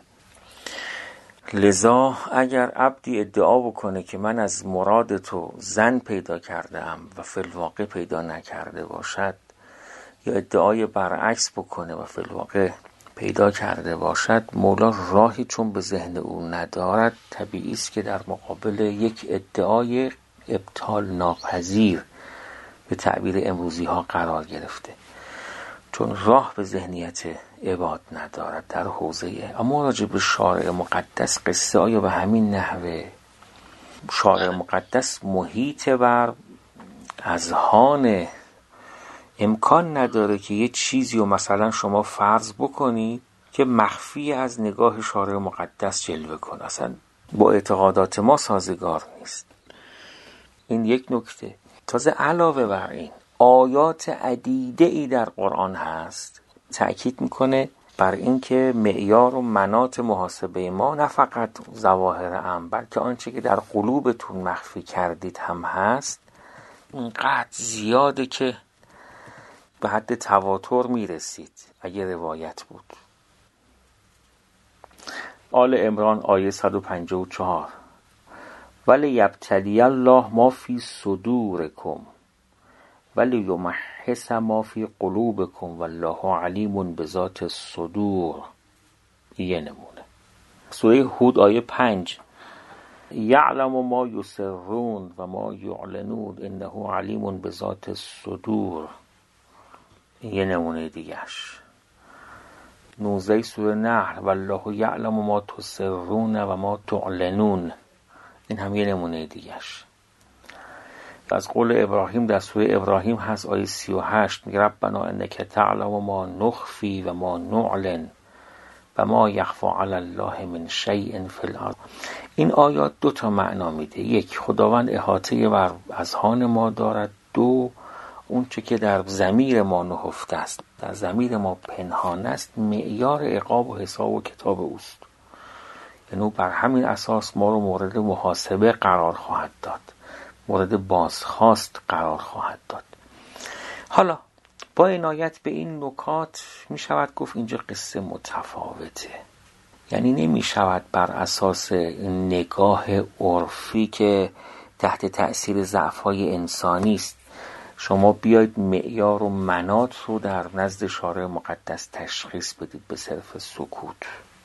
A: لذا اگر عبدی ادعا بکنه که من از مراد تو زن پیدا کردم و فی الواقع پیدا نکرده باشد، یا ادعای برعکس بکنه و فی الواقع پیدا کرده باشد، مولا راهی چون به ذهن او ندارد، طبیعی است که در مقابل یک ادعای ابطال ناپذیر به تعبیر امروزی ها قرار گرفته، چون راه به ذهنیت عباد ندارد در حوزه. اما راجع به شارع مقدس قصه آیا به همین نحوه؟ شارع مقدس محیط بر اذهان، امکان نداره که یه چیزی رو مثلا شما فرض بکنید که مخفی از نگاه شارع مقدس جلوه کنه، اصلا با اعتقادات ما سازگار نیست. این یک نکته. تازه علاوه بر این آیات عدیده ای در قرآن هست تأکید میکنه بر این که معیار و مناط محاسبه ما نه فقط ظواهر ام، بلکه آنچه که در قلوبتون مخفی کردید هم هست. اینقدر زیاده که به حد تواتر میرسید اگه روایت بود. آل عمران آیه صد و پنجاه و چهار ولی یبتلی الله ما فی صدورکم ولی یمحص ما فی قلوبکم والله علیم بذات الصدور. یه نمونه. سوره هود آیه پنج یعلم ما یسرون و ما یعلنون انه علیم بذات الصدور. یه نمونه دیگهش نوزده سوره نحل والله یعلم ما تسرون و ما تعلنون. این هم یه نمونه دیگهش. از قول ابراهیم در سوره ابراهیم هست آیه سی و هشت میگه ربنا انک تعلم ما نخفی و ما نعلن و ما یخفی علی الله من شیء فی الارض. این آیات دو تا معنا میده. یک، خداوند احاطه بر اذهان ما دارد. دو، اون چه که در ضمیر ما نهفته است، در ضمیر ما پنهان است، معیار عقاب و حساب و کتاب اوست. یعنی بر همین اساس ما رو مورد محاسبه قرار خواهد داد، مورد بازخواست قرار خواهد داد. حالا با عنایت به این نکات می شود گفت اینجا قصه متفاوته. یعنی نمی شود بر اساس نگاه عرفی که تحت تأثیر ضعف‌های انسانی است شما بیاید معیار و مناط رو در نزد شارع مقدس تشخیص بدید به صرف سکوت.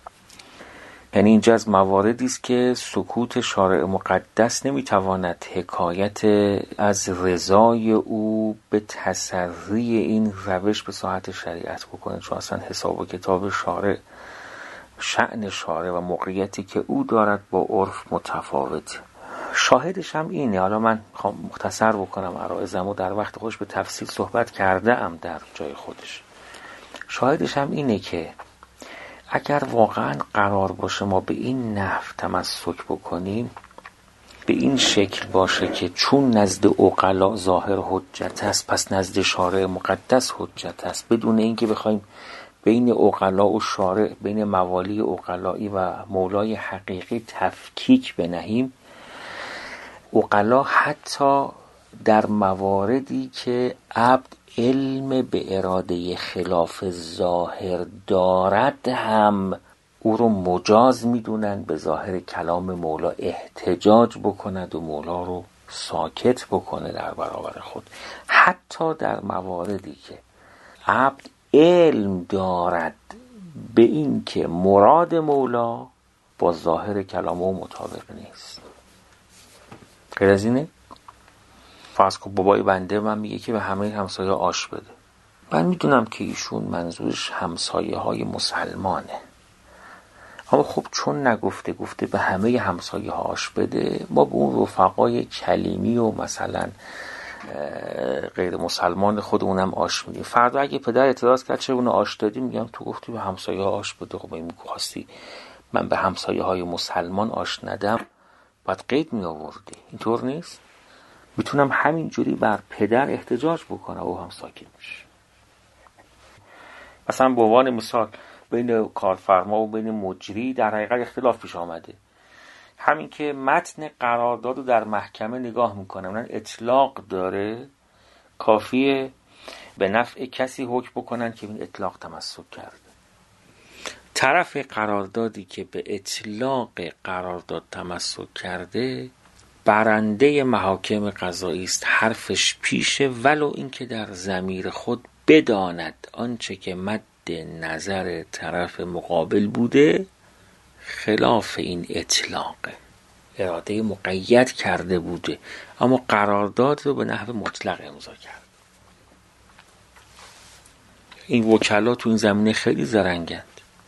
A: یعنی اینجا از مواردی است که سکوت شارع مقدس نمیتواند حکایت از رضای او به تسری این روش به ساحت شریعت بکنه، چون اصلا حساب و کتاب شارع، شأن شارع و موقعیتی که او دارد با عرف متفاوته. شاهدش هم اینه. حالا من مختصر بکنم عرایزم و در وقت خودش به تفصیل صحبت کرده ام در جای خودش. شاهدش هم اینه که اگر واقعا قرار باشه ما به این نحو تمسک بکنیم، به این شکل باشه که چون نزد عقلا ظاهر حجت است پس نزد شارع مقدس حجت است، بدون اینکه بخوایم بین عقلا و شارع، بین موالی عقلایی و مولای حقیقی تفکیک بنهیم، عقلا حتی در مواردی که عبد علم به اراده خلاف ظاهر دارد هم او رو مجاز میدونن به ظاهر کلام مولا احتجاج بکند و مولا رو ساکت بکنه در برابر خود. حتی در مواردی که عبد علم دارد به این که مراد مولا با ظاهر کلام او مطابق نیست. غیر از اینه؟ فرض کن بابای بنده من میگه که به همه همسایه آش بده. من میدونم که ایشون منظورش همسایه های مسلمانه، اما خب چون نگفته گفته به همه همسایه ها آش بده، ما به اون رفقای کلیمی و مثلا غیر مسلمان خودمونم آش میدیم. فردا اگه پدر اعتراض کرد چه اون آش دادی، میگم تو گفتی به همسایه ها آش بده، خب این خواستی من به همسایه های مسلمان آش ندم باید قید می آوردی. اینطور نیست؟ میتونم همینجوری بر پدر احتجاج بکنم و هم ساکت میشه. مثلا به عنوان مثال بین کارفرما و بین مجری در حقیقت اختلاف پیش آمده، همین که متن قرارداد رو در محکمه نگاه میکنم من اطلاق داره، کافیه به نفع کسی حکم بکنن که این اطلاق تمسک کرده. طرف قراردادی که به اطلاق قرارداد تمسک کرده برنده محاکم قضایی است، حرفش پیشه، ولو اینکه در ضمیر خود بداند آنچه که مد نظر طرف مقابل بوده خلاف این اطلاقه، اراده مقید کرده بوده، اما قرارداد رو به نحو مطلق امضا کرد. این وکلا تو این زمینه خیلی زرنگند.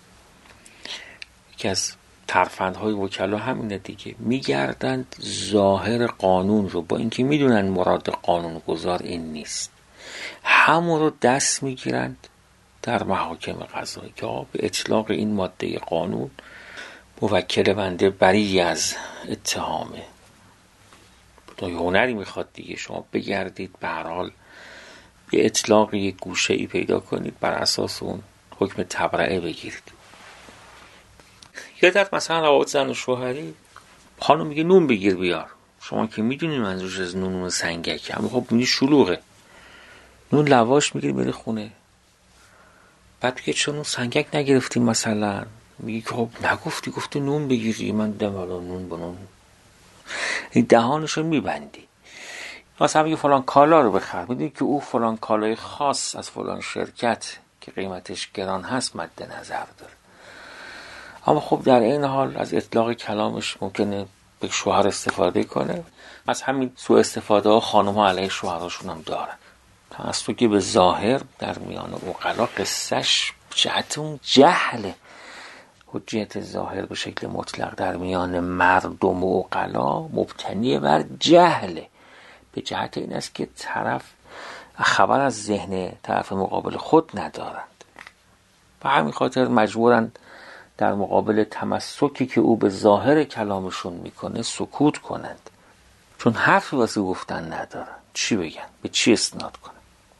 A: یکی از ترفندهای وکلا همینه دیگه، میگردند ظاهر قانون رو، با اینکه میدونن مراد قانون گذار این نیست، همون رو دست میگیرند در محاکم قضایی که به اطلاق این ماده قانون موکل بنده بری از اتهامه. یه هنری میخواد دیگه، شما بگردید به هر حال یه اطلاق یه گوشه ای پیدا کنید بر اساس اون حکم تبرئه بگیرید. یا در مثلا روابط زن و شوهری، خانم میگه نون بگیر بیار، شما که میدونی منظورش از نون اون سنگکه، اما خب میگه شلوغه، نون لواش میگیری میری خونه، بعد میگه چون اون سنگک نگرفتیم مثلا، میگه که خب نگفتی، گفتی نون بگیری، من دم الان نون بنون، این دهانشو میبندی. مثلا میگه فلان کالا رو بخر، میدونی که او فلان کالای خاص از فلان شرکت که قیمتش گران هست مد نظر داره، اما خب در این حال از اطلاق کلامش ممکنه به شوهر استفاده کنه. از همین سوء استفاده ها خانم ها علیه شوهراشون هم دارن. از تو که به ظاهر در میان عقلا قصهش جهت اون جهله، حجیت ظاهر به شکل مطلق در میان مردم و عقلا مبتنی بر جهله، به جهت این است که طرف خبر از ذهن طرف مقابل خود ندارند و همین خاطر مجبورند در مقابل تمسکی که او به ظاهر کلامشون میکنه سکوت کنند، چون حرفی واسه گفتن ندارن. چی بگن؟ به چی استناد کنن؟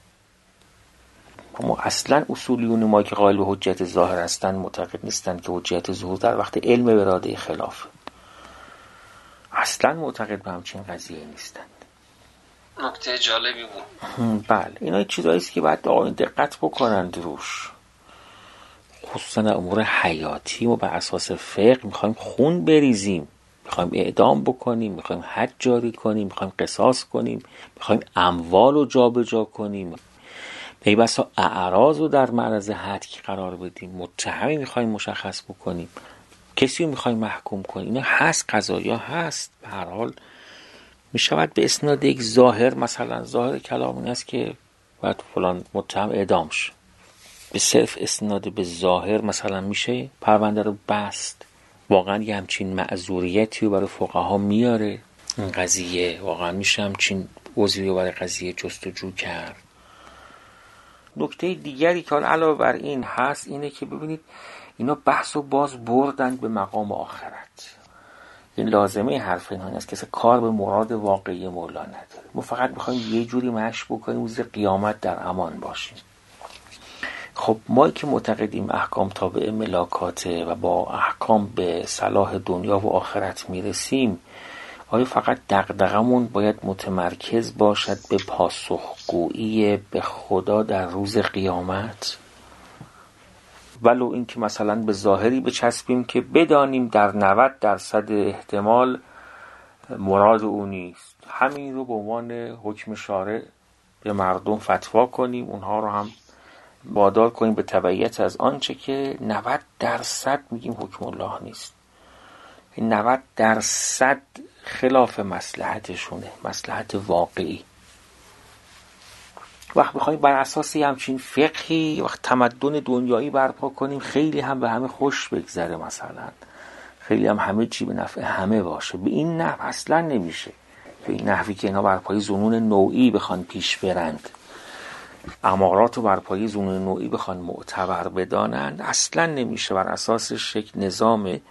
A: اما اصلا اصولیون ما که قائل به حجت ظاهر هستن معتقد نیستن که حجت ظهور در وقت علم به اراده خلافه. اصلا معتقد به همچین قضیه نیستند.
B: نکته جالبی بود.
A: بله، اینا چیزایی است که باید آقایون دقت بکنند روش، خصوصا امور حیاتی. ما بر اساس فقه میخوایم خون بریزیم، میخوایم اعدام بکنیم، میخوایم حد جاری کنیم، میخوایم قصاص کنیم، میخوایم اموال رو جابجا کنیم، به بسا اعراض رو در معرض حد قرار بدیم، متهمی میخوایم مشخص بکنیم، کسی رو میخوایم محکوم کنیم. اینا هست، قضایا هست. به هر حال میشود به اسناد یک ظاهر، مثلا ظاهر کلام این است که باید فلان متهم اعدام شه، به صرف اسناد به ظاهر مثلا میشه پرونده رو بست. واقعا یه همچین معذوریتی رو برای فقها میاره این قضیه، واقعا میشه همچین عذری رو برای قضیه جستجو کرد. نکته دیگری که علاوه بر این هست اینه که ببینید اینا بحث و باز بردن به مقام آخرت. این لازمه حرف اینا است که کار به مراد واقعی مولا نداره. ما فقط میخوایم یه جوری مشی بکنیم روز قیامت در امان باشیم. خب ما که معتقدیم احکام تابع ملاکاته و با احکام به صلاح دنیا و آخرت میرسیم، آیا فقط دغدغمون باید متمرکز باشد به پاسخگویی به خدا در روز قیامت؟ ولو این که مثلا به ظاهری بچسبیم که بدانیم در نود درصد احتمال مراد او نیست، همین رو به عنوان حکم شارع به مردم فتوا کنیم، اونها رو هم وادار کنیم به تبعیت از آنچه که نود درصد میگیم حکم الله نیست. نود درصد خلاف مصلحتشونه، مصلحت واقعی. وقت بخوایم بر اساس همچین فقهی وقت تمدن دنیایی برپا کنیم، خیلی هم به همه خوش بگذره، مثلا خیلی هم همه چی به نفع همه باشه، به این نحو اصلا نمیشه. به این نحوی که اینا بر پای ظنون نوعی بخوان پیش برند، امارات رو بر پای ظنون نوعی بخوان معتبر بدانند، اصلا نمیشه. بر اساسش یک نظام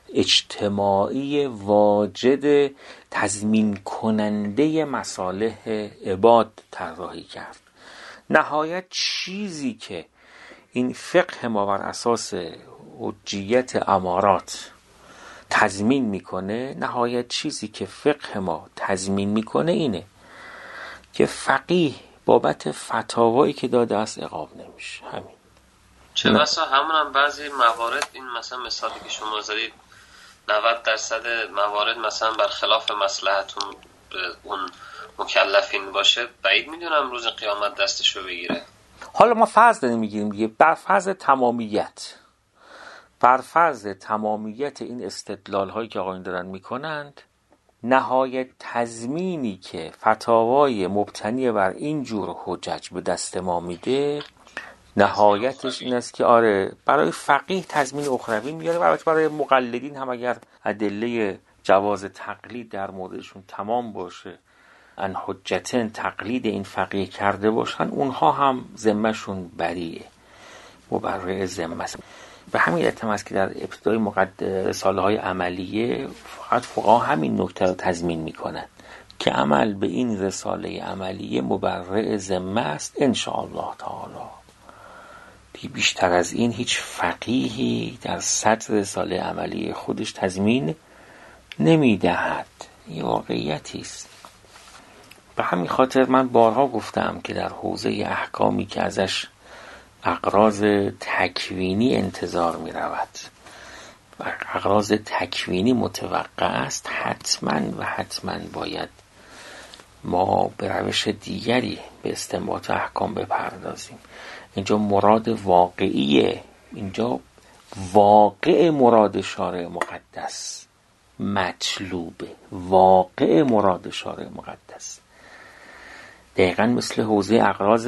A: اجتماعی واجد تضمین کننده مصالح عباد طراحی کرد. نهایت چیزی که این فقه ما بر اساس حجیت امارات تضمین میکنه، نهایت چیزی که فقه ما تضمین میکنه اینه که فقیه بابت فتاوایی که داده است عقاب نمیشه. همین.
B: چه بسا همون هم بعضی موارد، این مثلا مثالی که شما زدید نود درصد موارد مثلا برخلاف مصلحتون اون مکلفین باشه، بعید میدونم روز قیامت دستشو بگیره.
A: حالا ما فرض داریم میگیریم دیگه، بر فرض تمامیت، بر فرض تمامیت این استدلال هایی که آقایون دارن میکنند، نهایت تضمینی که فتاوای مبتنی بر این جور حجج به دست ما میده، نهایتش این است که آره برای فقیه تضمین اخروی میاره، برای برای مقلدین هم اگر ادله جواز تقلید در موردشون تمام باشه، ان حجتن تقلید این فقیه کرده باشن، اونها هم ذمهشون بریه، مبرئ ذمه است. به همین علت است که در ابتدای مقدمه رساله های عملیه فقط فقها همین نکته رو تضمین میکنن که عمل به این رساله عملیه مبرئ ذمه است ان شاء الله تعالی. دیگه بیشتر از این هیچ فقیهی در سطر رساله عملی خودش تضمین نمیدهد. این واقعیتی است. به همین خاطر من بارها گفتم که در حوزه احکامی که ازش اغراض تکوینی انتظار می رود و اغراض تکوینی متوقع است، حتما و حتما باید ما به روش دیگری به استنباط احکام بپردازیم. اینجا مراد واقعیه، اینجا واقع مراد شارع مقدس مطلوبه، واقع مراد شارع مقدس. دقیقا مثل حوزه اغراض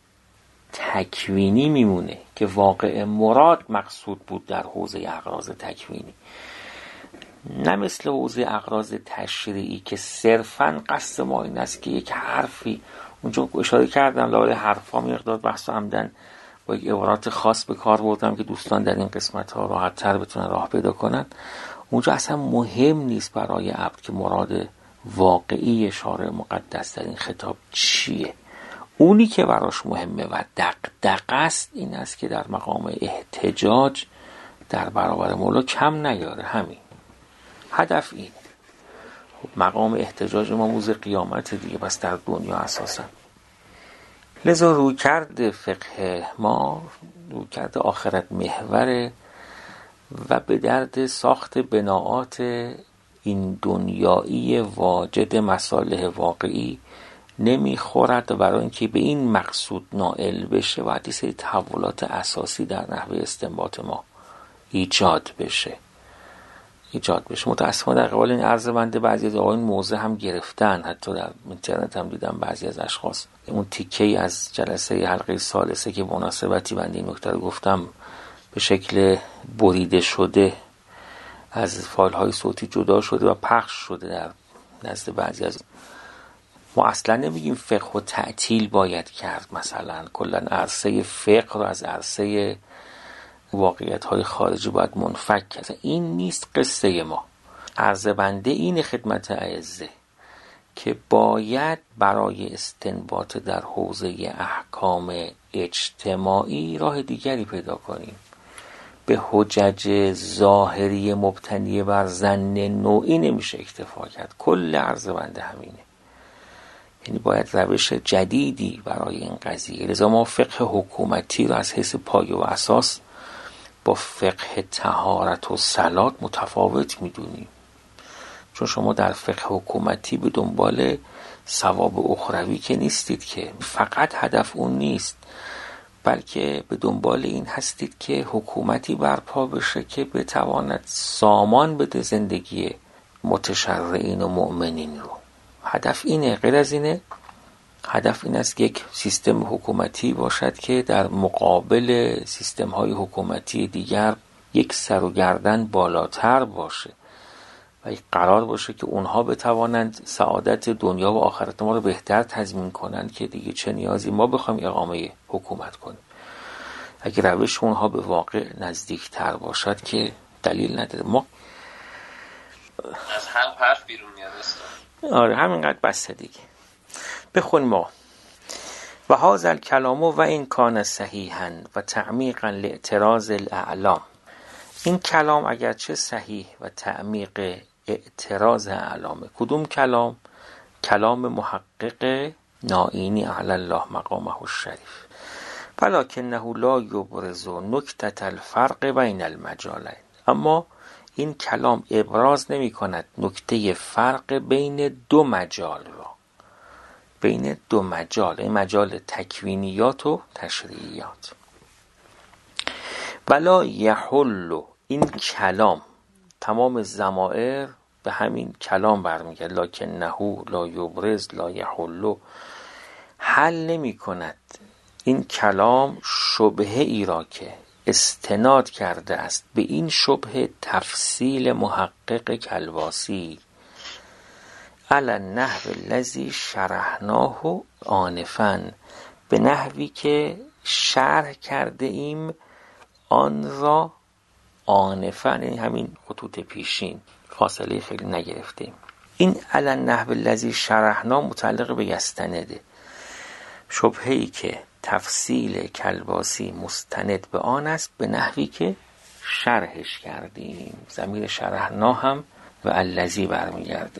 A: تکوینی میمونه که واقع مراد مقصود بود در حوزه اغراض تکوینی، نه مثل حوزه اغراض تشریعی که صرفاً قصد ما این است که یک حرفی، اونجا اشاره کردم لاله حرفا مقدار بحث و عمدن با یک عبارات خاص به کار بردم که دوستان در این قسمت ها راحت تر بتونن راه پیدا کنن. اونجا اصلا مهم نیست برای عبد که مراد واقعی شارع مقدس در این خطاب چیه. اونی که براش مهمه و دغدغه است این است که در مقام احتجاج در برابر مولا کم نیاره. همین هدف این. خب مقام احتجاج ما روز قیامت دیگه، بس در دنیا اساسا. لذا روی کرده فقه ما روی کرده آخرت محوره و به درد ساخت بناعات این دنیایی واجد مصالح واقعی نمیخورد و برای اینکه به این مقصود نائل بشه باید یه سری تحولات اساسی در نحوه استنباط ما ایجاد بشه ایجاد بشه. متاسفانه در قبال این عرض بنده بعضی از آقایون موضع هم گرفتن، حتی در اینترنت هم دیدم بعضی از اشخاص اون تیکه‌ای از جلسه حلقه ثالثه که مناسبتی بنده این نکته رو گفتم به شکل بریده شده از فایل‌های صوتی جدا شده و پخش شده در نزد بعضی از. ما اصلا نمیگیم فقه و تعطیل باید کرد، مثلا کلا عرصه فقه رو از عرصه واقعیت‌های خارجی باید منفک کرد. این نیست قصه ما. عرض بنده این خدمت اعزه که باید برای استنباط در حوزه احکام اجتماعی راه دیگری پیدا کنیم. به حجج ظاهری مبتنی بر ظن نوعی نمیشه اکتفا کرد. کل عرض بنده همینه، یعنی باید روش جدیدی برای این قضیه. لذا ما فقه حکومتی رو از حیث پایه و اساس با فقه طهارت و صلات متفاوت میدونیم، چون شما در فقه حکومتی به دنبال ثواب اخروی که نیستید، که فقط هدف اون نیست، بلکه به دنبال این هستید که حکومتی برپا بشه که بتواند سامان بده زندگی متشرعین و مؤمنین رو. هدف اینه، غیر از اینه هدف این است که یک سیستم حکومتی باشد که در مقابل سیستم های حکومتی دیگر یک سر و گردن بالاتر باشه و یک قرار باشه که اونها بتوانند سعادت دنیا و آخرت ما رو بهتر تضمین کنند، که دیگه چه نیازی ما بخوایم اقامه حکومت کنیم. اگر روش اونها به واقع نزدیک تر باشد که دلیل نداره. ما
B: از هر حرف بیرون میاد است.
A: آره همینقدر بسته دیگه. بخون ما و هذا الکلام و این کان صحیحا و تعمیقا لاعتراض الاعلام. این کلام اگرچه صحیح و تعمیق اعتراض اعلامه. کدوم کلام؟ کلام محقق نائینی اعلی الله مقامه الشریف. ولکنه لا یبرز نکته الفرق بین المجالین. اما این کلام ابراز نمی کند نکته فرق بین دو مجال را، بین دو مجال، این مجال تکوینیات و تشریعیات. ولا یحل، این کلام تمام ضمائر به همین کلام برمیگرد. لکنه لا یبرز لا یحل، حل نمی کند این کلام شبهه ای را که استناد کرده است به این شبهه تفصیل محقق کلباسی علی النحو الذی شرحناه آنفا، به نحوی که شرح کرده ایم آن را آنفا، یعنی همین خطوط پیشین، فاصله خیلی نگرفتیم. این علی النحو الذی شرحناه متعلق به یستنده، شبهه‌ای که تفصیل کلباسی مستند به آن است به نحوی که شرحش کردیم. ضمیر شرحناه هم و الذی برمیگرده.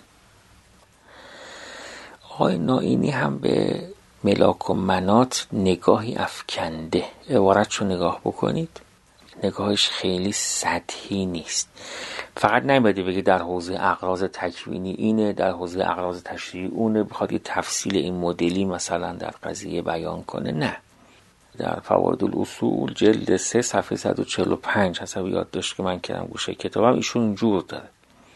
A: آقای نائینی هم به ملاک و منات نگاهی افکنده. عبارتشو نگاه بکنید، نگاهش خیلی سطحی نیست. فقط نمیده بگه در حوزه اغراض تکوینی اینه، در حوزه اغراض تشریعی اونه، بخواد یه تفصیل این مدلی مثلا در قضیه بیان کنه. نه، در فوائد الاصول جلد سه صفحه صد و چهل و پنج حسب یادداشت که من کردم گوشه کتابم ایشون جور داره.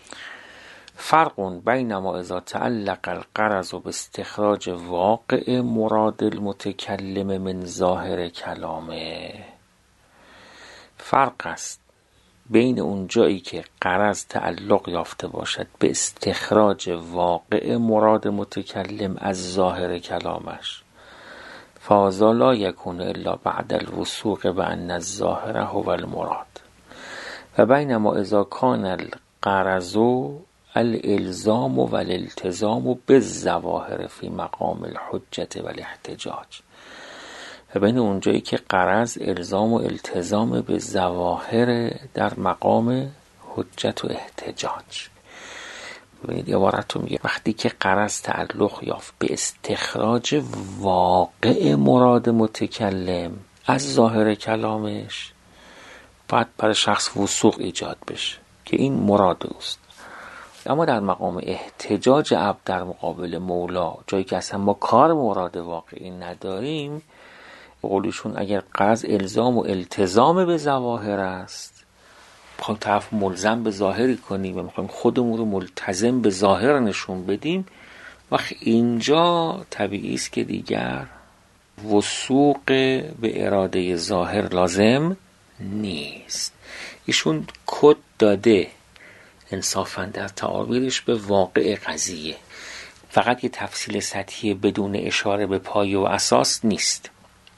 A: فرق بین ما اذا تعلق الغرض باستخراج واقع مراد المتکلم من ظاهر کلامه. فرق است بین اون جایی که غرض تعلق یافته باشد به استخراج واقع مراد متکلم از ظاهر کلامش، فاذا لا یکون الا بعد الوثوق بان الظاهر هو المراد، و بین ما اذا کان الغرض الالزام و الالتزام بالظواهر فی مقام الحجت و الاحتجاج، و بین اونجایی که غرض الزام و التزام به ظواهر در مقام حجت و احتجاج. ببینید عبارت رو میگه وقتی که غرض تعلق یافت به استخراج واقع مراد متکلم از ظاهر کلامش، باید برای شخص وثوق ایجاد بشه که این مراد اوست. اما در مقام احتجاج عبد در مقابل مولا، جایی که اصلا ما کار مراد واقعی نداریم، به قولشون اگر غرض الزام و التزام به ظواهر است، میخوایم طرف ملزم به ظاهری کنیم و میخوایم خودمون رو ملتزم به ظاهر نشون بدیم، وقت اینجا طبیعی است که دیگر وثوق به اراده ظاهر لازم نیست. ایشون کد داده انصافاً در تعابیرش به واقع قضیه، فقط یه تفصیل سطحی بدون اشاره به پایه و اساس نیست.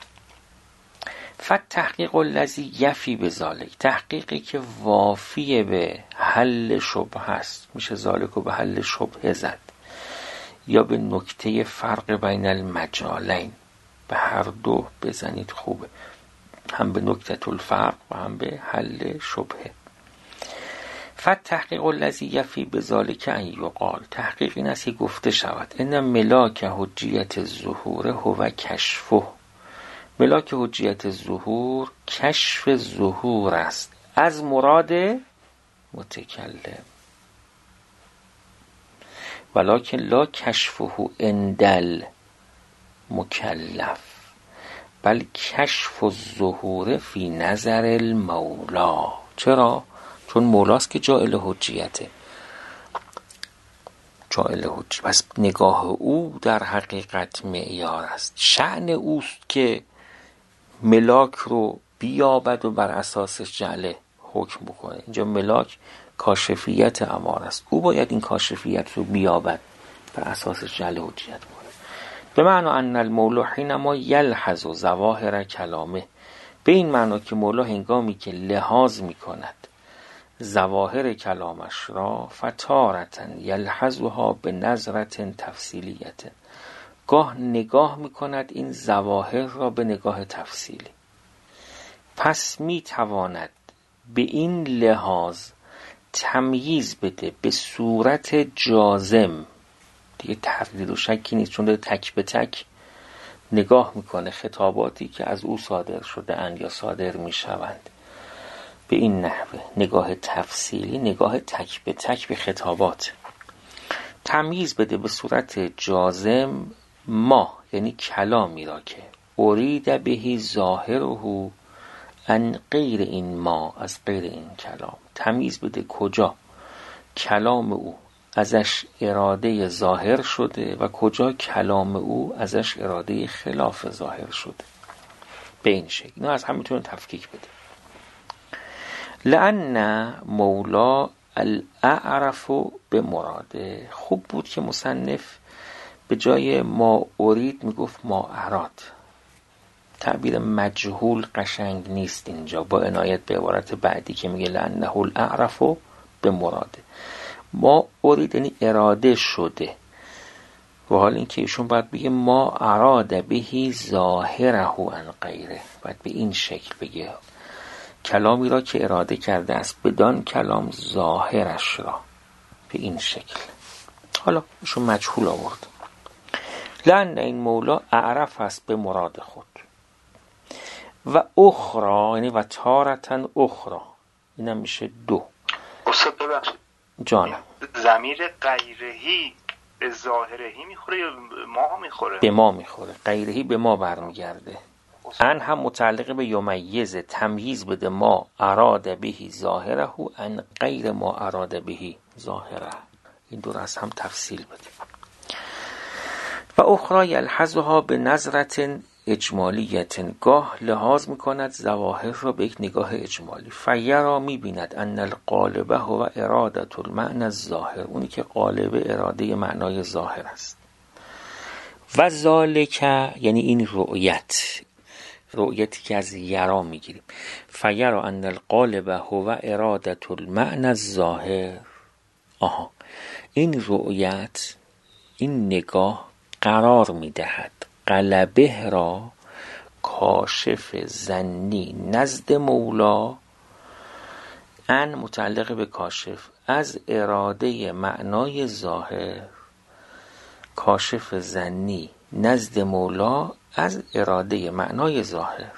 A: فتحقیق الذی یفی بذالک، تحقیقی که وافی به حل شبهه است، میشه ذالکو به حل شبهه زد، یا به نکته فرق بین المجالین، به هر دو بزنید خوبه. هم به نکته الفرق و هم به حل شبهه. فتحقیق الذی یفی بذالک ان یقال، تحقیق این است که گفته شود ان ملاک حجیت الظهور هو کشفه، ملاک حجیت ظهور کشف ظهور است از مراد متکلم، ولکن لا کشفه عند المکلف بل کشف الظهور فی نظر المولا. چرا؟ چون مولاست که جائل حجیته، جائل حجیت، پس نگاه او در حقیقت معیار است. شأن اوست که ملاک رو بیابد و بر اساسش جعل حکم بکنه. اینجا ملاک کاشفیت امار است، او باید این کاشفیت رو بیابد بر اساسش جعل حجیت کنه. به معنی ان المولا حینما یلحظ ظواهر کلامه، به این معنی که مولا هنگامی که لحاظ میکند ظواهر کلامش را، فتارتن یلحظها به نظرت تفصیلیت، گاه نگاه میکند این ظواهر را به نگاه تفصیلی، پس میتواند به این لحاظ تمییز بده به صورت جازم، دیگه تردید و شکی نیست، چون تک به تک نگاه میکنه خطاباتی که از او صادر شده اند یا صادر میشوند، به این نحوه نگاه تفصیلی، نگاه تک به تک به خطابات، تمییز بده به صورت جازم ما، یعنی کلامی را که ارید بهی ظاهره ان غیر این ما، از غیر این کلام، تمییز بده کجا کلام او ازش اراده ظاهر شده و کجا کلام او ازش اراده خلاف ظاهر شده، به این شکل اینو از هم میتونه تفکیک بده. لأن مولا الاعرف به مراده، خوب بود که مصنف به جای ما ارید میگفت ما اراد، تعبیر مجهول قشنگ نیست اینجا، با عنایت به عبارت بعدی که میگه لأنه الاعرف به مراده، ما ارید یعنی اراده شده، و حال این که ایشون باید بگه ما اراده بهی ظاهره عن غیره، باید به این شکل بگه کلامی را که اراده کرده است بدان کلام ظاهرش را، به این شکل. حالا ایشون مجهول آورد. لأن این مولا اعرف است به مراد خود، و اخرى یعنی و تارتن اخرى، اینم میشه دو.
C: استاد ببخشید
A: جانم،
C: ضمیر غیرهی به ظاهرهی میخوره یا ما میخوره؟
A: به ما میخوره، غیرهی به ما برمیگرده. ان هم متعلق به یمیز، تمییز بده ما اراده بهی ظاهره ان غیر ما اراده بهی ظاهره، این دور از هم تفصیل بده. و اخرى یلحظها به نظرت اجمالیت، گاه لحاظ میکند ظواهر را به یک نگاه اجمالی، فیرا میبیند ان القالبه هو ارادت المعنى الظاهر، اونی که قالبه اراده معنای ظاهر است. و ذالک یعنی این رؤیت، رؤیتی که از یرا میگیریم، فیرا ان القالبه هو ارادت المعنى الظاهر، آها این رؤیت، این نگاه قرار میدهد قلبه را کاشف ظنی نزد مولا، ان متعلق به کاشف از اراده معنای ظاهر، کاشف ظنی نزد مولا از اراده معنای ظاهر.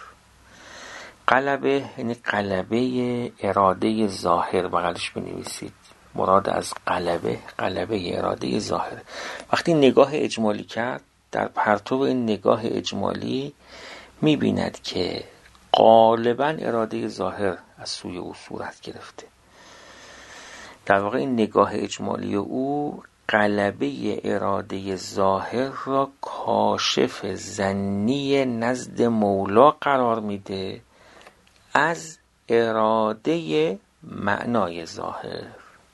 A: قلبه یعنی قلبه اراده ظاهر، بغلش بنویسید، مراد از قلبه قلبه اراده ظاهر. وقتی نگاه اجمالی کرد، در پرتو این نگاه اجمالی میبیند که غالباً اراده ظاهر از سوی او صورت گرفته. در واقع این نگاه اجمالی او غلبه اراده ظاهر را کاشف ظنی نزد مولا قرار میده از اراده معنای ظاهر.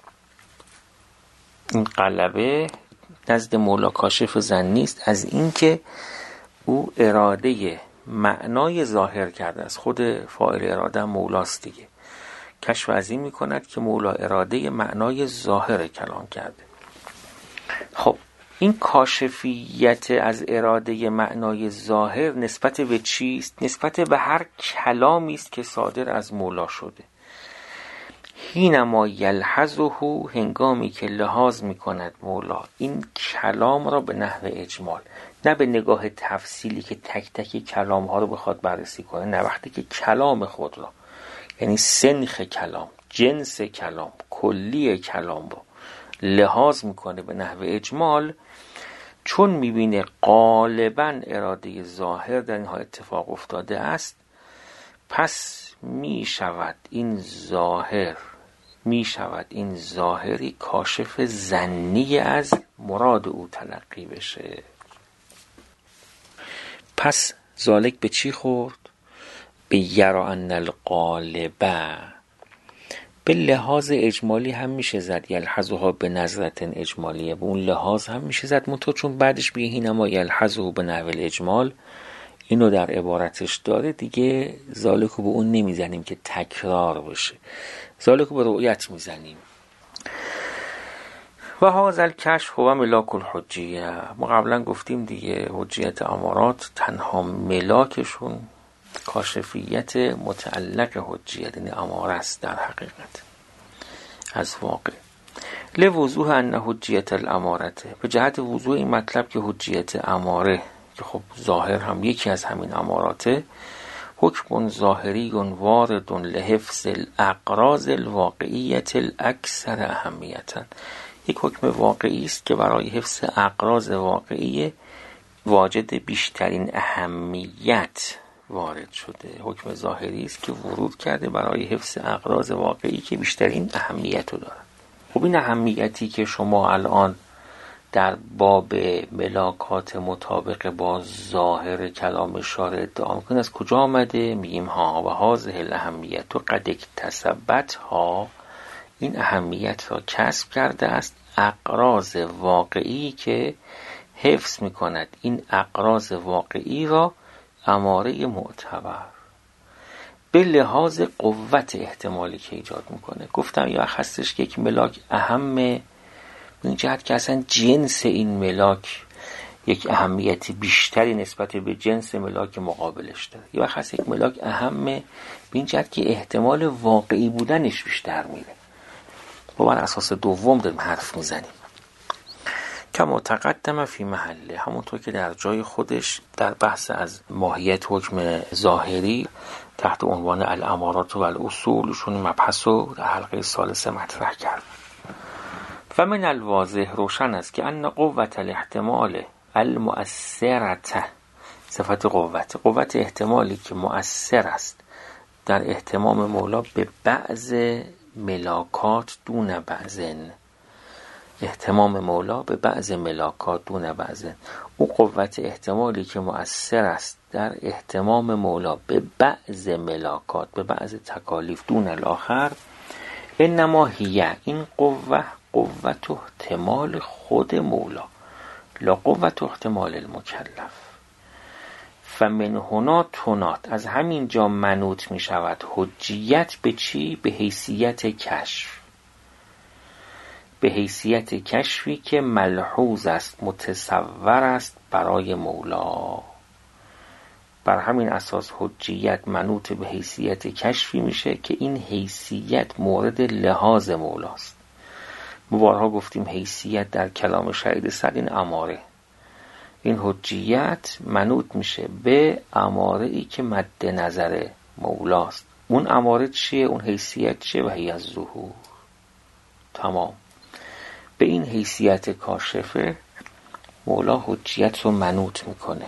A: این غلبه نزد مولا کاشف ظنی است از اینکه او اراده معنای ظاهر کرده است، خود فاعل اراده مولاست دیگه، کشف از این میکند که مولا اراده معنای ظاهر کلام کرده. خب این کاشفیت از اراده معنای ظاهر نسبت به چیست؟ نسبت به هر کلامی است که صادر از مولا شده. حینما یلحظه، هنگامی که لحاظ میکند مولا این کلام را به نحو اجمال، نه به نگاه تفصیلی که تک تک کلام ها رو بخواد بررسی کنه، نه، وقتی که کلام خود را، یعنی سنخ کلام، جنس کلام، کلی کلام رو لحاظ میکنه به نحو اجمال، چون میبینه غالبا اراده ظاهر در اینها اتفاق افتاده است، پس میشود این ظاهر میشود این ظاهری کاشف ظنی از مراد او تلقی بشه. پس ذالک به چی خورد؟ به یرا ان الغالبه. به لحاظ اجمالی هم میشه زد، یلحظها به نظرت اجمالیه، به اون لحاظ هم میشه زد، منطور چون بعدش بیه اینما یلحظه به نحو اجمال اینو در عبارتش داره دیگه، ذالکو به اون نمیزنیم که تکرار بشه، ذالکو به رؤیت میزنیم. و هذا الکشف هو ملاک الحجیه. ما قبلا گفتیم دیگه، حجیت امارات تنها ملاکشون کاشفیت متعلق حجیت یعنی اماره است در حقیقت از واقع. لوضوح ان حجیت الامارته، به جهت وضوح این مطلب که حجیت اماره که خب ظاهر هم یکی از همین اماراته، حکم ظاهری وارد لحفظ الاغراض الواقعیت الاکثر اهمیتا، یک حکم واقعی است که برای حفظ اغراض واقعی واجد بیشترین اهمیت وارد شده. حکم ظاهری است که ورود کرده برای حفظ اغراض واقعی که بیشترین اهمیت رو داره. خب این اهمیتی که شما الان در باب ملاکات مطابق با ظاهر کلام شارع ادعا میکنید از کجا آمده؟ میگیم ها و هذه الاهمیت و قد اکتسبت ها، این اهمیت را کسب کرده است اغراض واقعی که حفظ میکند این اغراض واقعی را اماره معتبر به لحاظ قوت احتمالی که ایجاد میکنه. گفتم یا هستش که یک ملاک اهمه این جهت که اصلا جنس این ملاک یک اهمیتی بیشتری نسبت به جنس ملاک مقابلش داره، یا هست یک ملاک اهمه به این جهت که احتمال واقعی بودنش بیشتر میره. با بر اساس دوم داریم حرف میزنیم. کما تقدم فی محله، همونطور که در جای خودش در بحث از ماهیت حکم ظاهری تحت عنوان الامارات و الاصولشون مبحث رو در حلقه ثالثه مطرح کرد. و من الواضح روشن است که ان قوت الاحتمال المؤثرته، صفت قوت قوت احتمالی که مؤثر است در احتمام مولا به بعض ملاکات دون بعضن، احتمام مولا به بعض ملاکات دون بعضن، او قوت احتمالی که مؤثر است در احتمام مولا به بعض ملاکات به بعض تکالیف دون الاخر، انما هیه، این قوه قوت احتمال خود مولا لا قوت احتمال المکلف. فمن هنا تنات، از همین جا منوط می شود حجیت به چی؟ به حیثیت کشف، به حیثیت کشفی که ملحوظ است، متصور است برای مولا. بر همین اساس حجیت منوط به حیثیت کشفی میشه که این حیثیت مورد لحاظ مولاست. بارها گفتیم حیثیت در کلام شهید صد این اماره، این حجیت منوط میشه به اماره ای که مد نظر مولاست. اون اماره چیه؟ اون حیثیت چیه؟ و هی از ظهور. تمام. به این حیثیت کاشفه مولا حجیت رو منوط میکنه،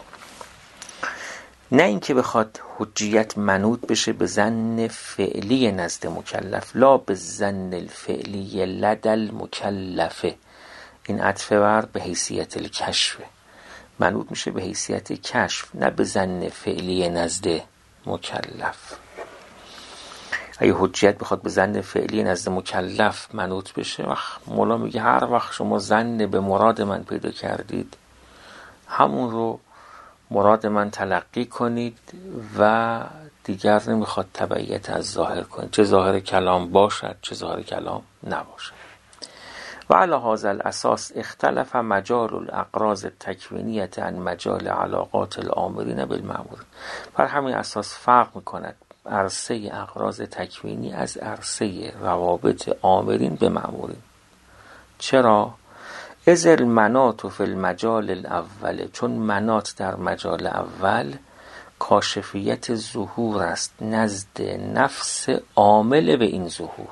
A: نه اینکه بخواد حجیت منوط بشه به ظن فعلی نزد مکلف، لا به ظن الفعلی لدل مکلفه. این عطف بر به حیثیت الکشف، منوط میشه به حیثیت کشف، نه به ظن فعلی نزد مکلف. اگه حجیت بخواد به ظن فعلی نزد مکلف منوط بشه، وقت مولا میگه هر وقت شما ظن به مراد من پیدا کردید همون رو مراد من تلقی کنید و دیگر نمیخواد تبعیت از ظاهر کنید، چه ظاهر کلام باشد چه ظاهر کلام نباشد. و علی هذا الاساس اختلف مجال الاقراض التکوینیه عن مجال علاقات الامرین بالمأمورین. بر همین اساس فرق میکند عرصه اقراض تکوینی از عرصه روابط آمرین به مأمورین. چرا؟ اذ المناط فی المجال الاول، چون مناط در مجال اول کاشفیت ظهور است نزد نفس عامل به این ظهور.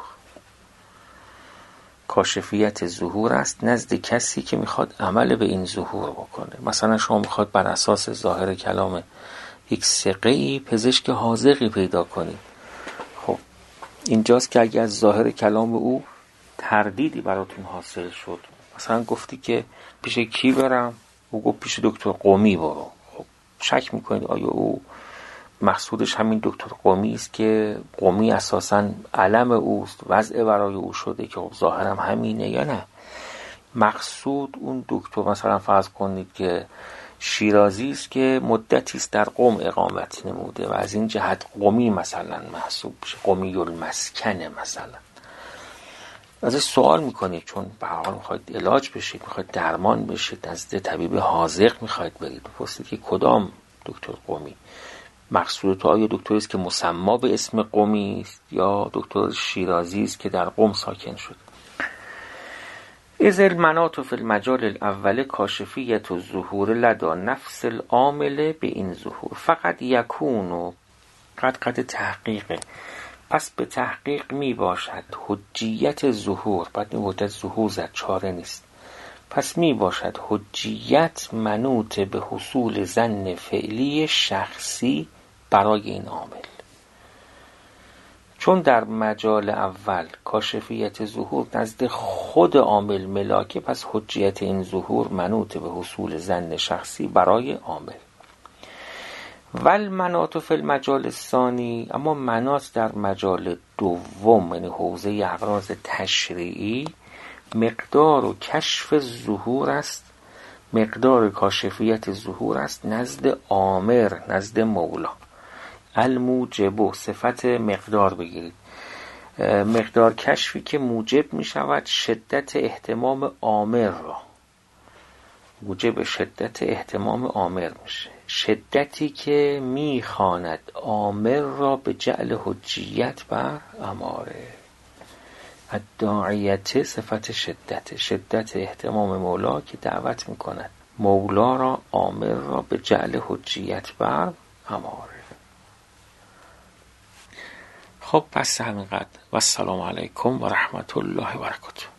A: کاشفیت ظهور است نزد کسی که میخواد عمل به این ظهور بکنه. مثلا شما میخواد بر اساس ظاهر کلام یک ثقه‌ای پزشک حاذقی پیدا کنید. خب اینجاست که اگر از ظاهر کلام او تردیدی براتون حاصل شد، مثلا گفتی که پیش کی برم؟ او گفت پیش دکتر قمی برو. خب شک میکنید آیا او مقصودش همین دکتر قمی است که قمی اساساً علم اوست، وضع برای او شده که خب ظاهرم همینه، یا نه مقصود اون دکتر مثلا فرض کنید که شیرازی است که مدتی است در قم اقامت نموده و از این جهت قمی مثلا محسوب بشه، قمی المسکن مثلا. ازش سوال میکنید چون به هر حال میخواید علاج بشید، میخواید درمان بشید، از طبیب حاذق میخواید برید، بپرسید که کدام دکتر قمی؟ مقصود تو آیا دکتری است که مسما به اسم قمی است یا دکتر شیرازی است که در قم ساکن شد؟ اذ المناط فی المجال الاول کاشفیت الظهور لدا نفس العامل به این ظهور فقط یکون و قد قد تحقیقه، پس به تحقیق می باشد حجیت ظهور، بعد این حجیت ظهور زد، چاره نیست، پس می باشد حجیت منوط به حصول ظن فعلی شخصی برای این عامل. چون در مجال اول کاشفیت ظهور نزد خود عامل ملاکه، پس حجیت این ظهور منوط به حصول ظن شخصی برای عامل. ول مناط فی المجال الثانی، اما مناط در مجال دوم یعنی حوزه اقراض تشریعی مقدار و کشف ظهور است، مقدار کاشفیت ظهور است نزد آمر، نزد مولا. الموجب، صفت مقدار بگیرید، مقدار کشفی که موجب می شود شدت اهتمام آمر را، موجب شدت اهتمام آمر میشه، شدتی که می خواند آمر را به جعل حجیت بر اماره. الداعیت صفت شدت، شدت اهتمام مولا که دعوت می کند مولا را، آمر را به جعل حجیت بر اماره. خب پس همینقدر و السلام علیکم و رحمت الله و برکاته.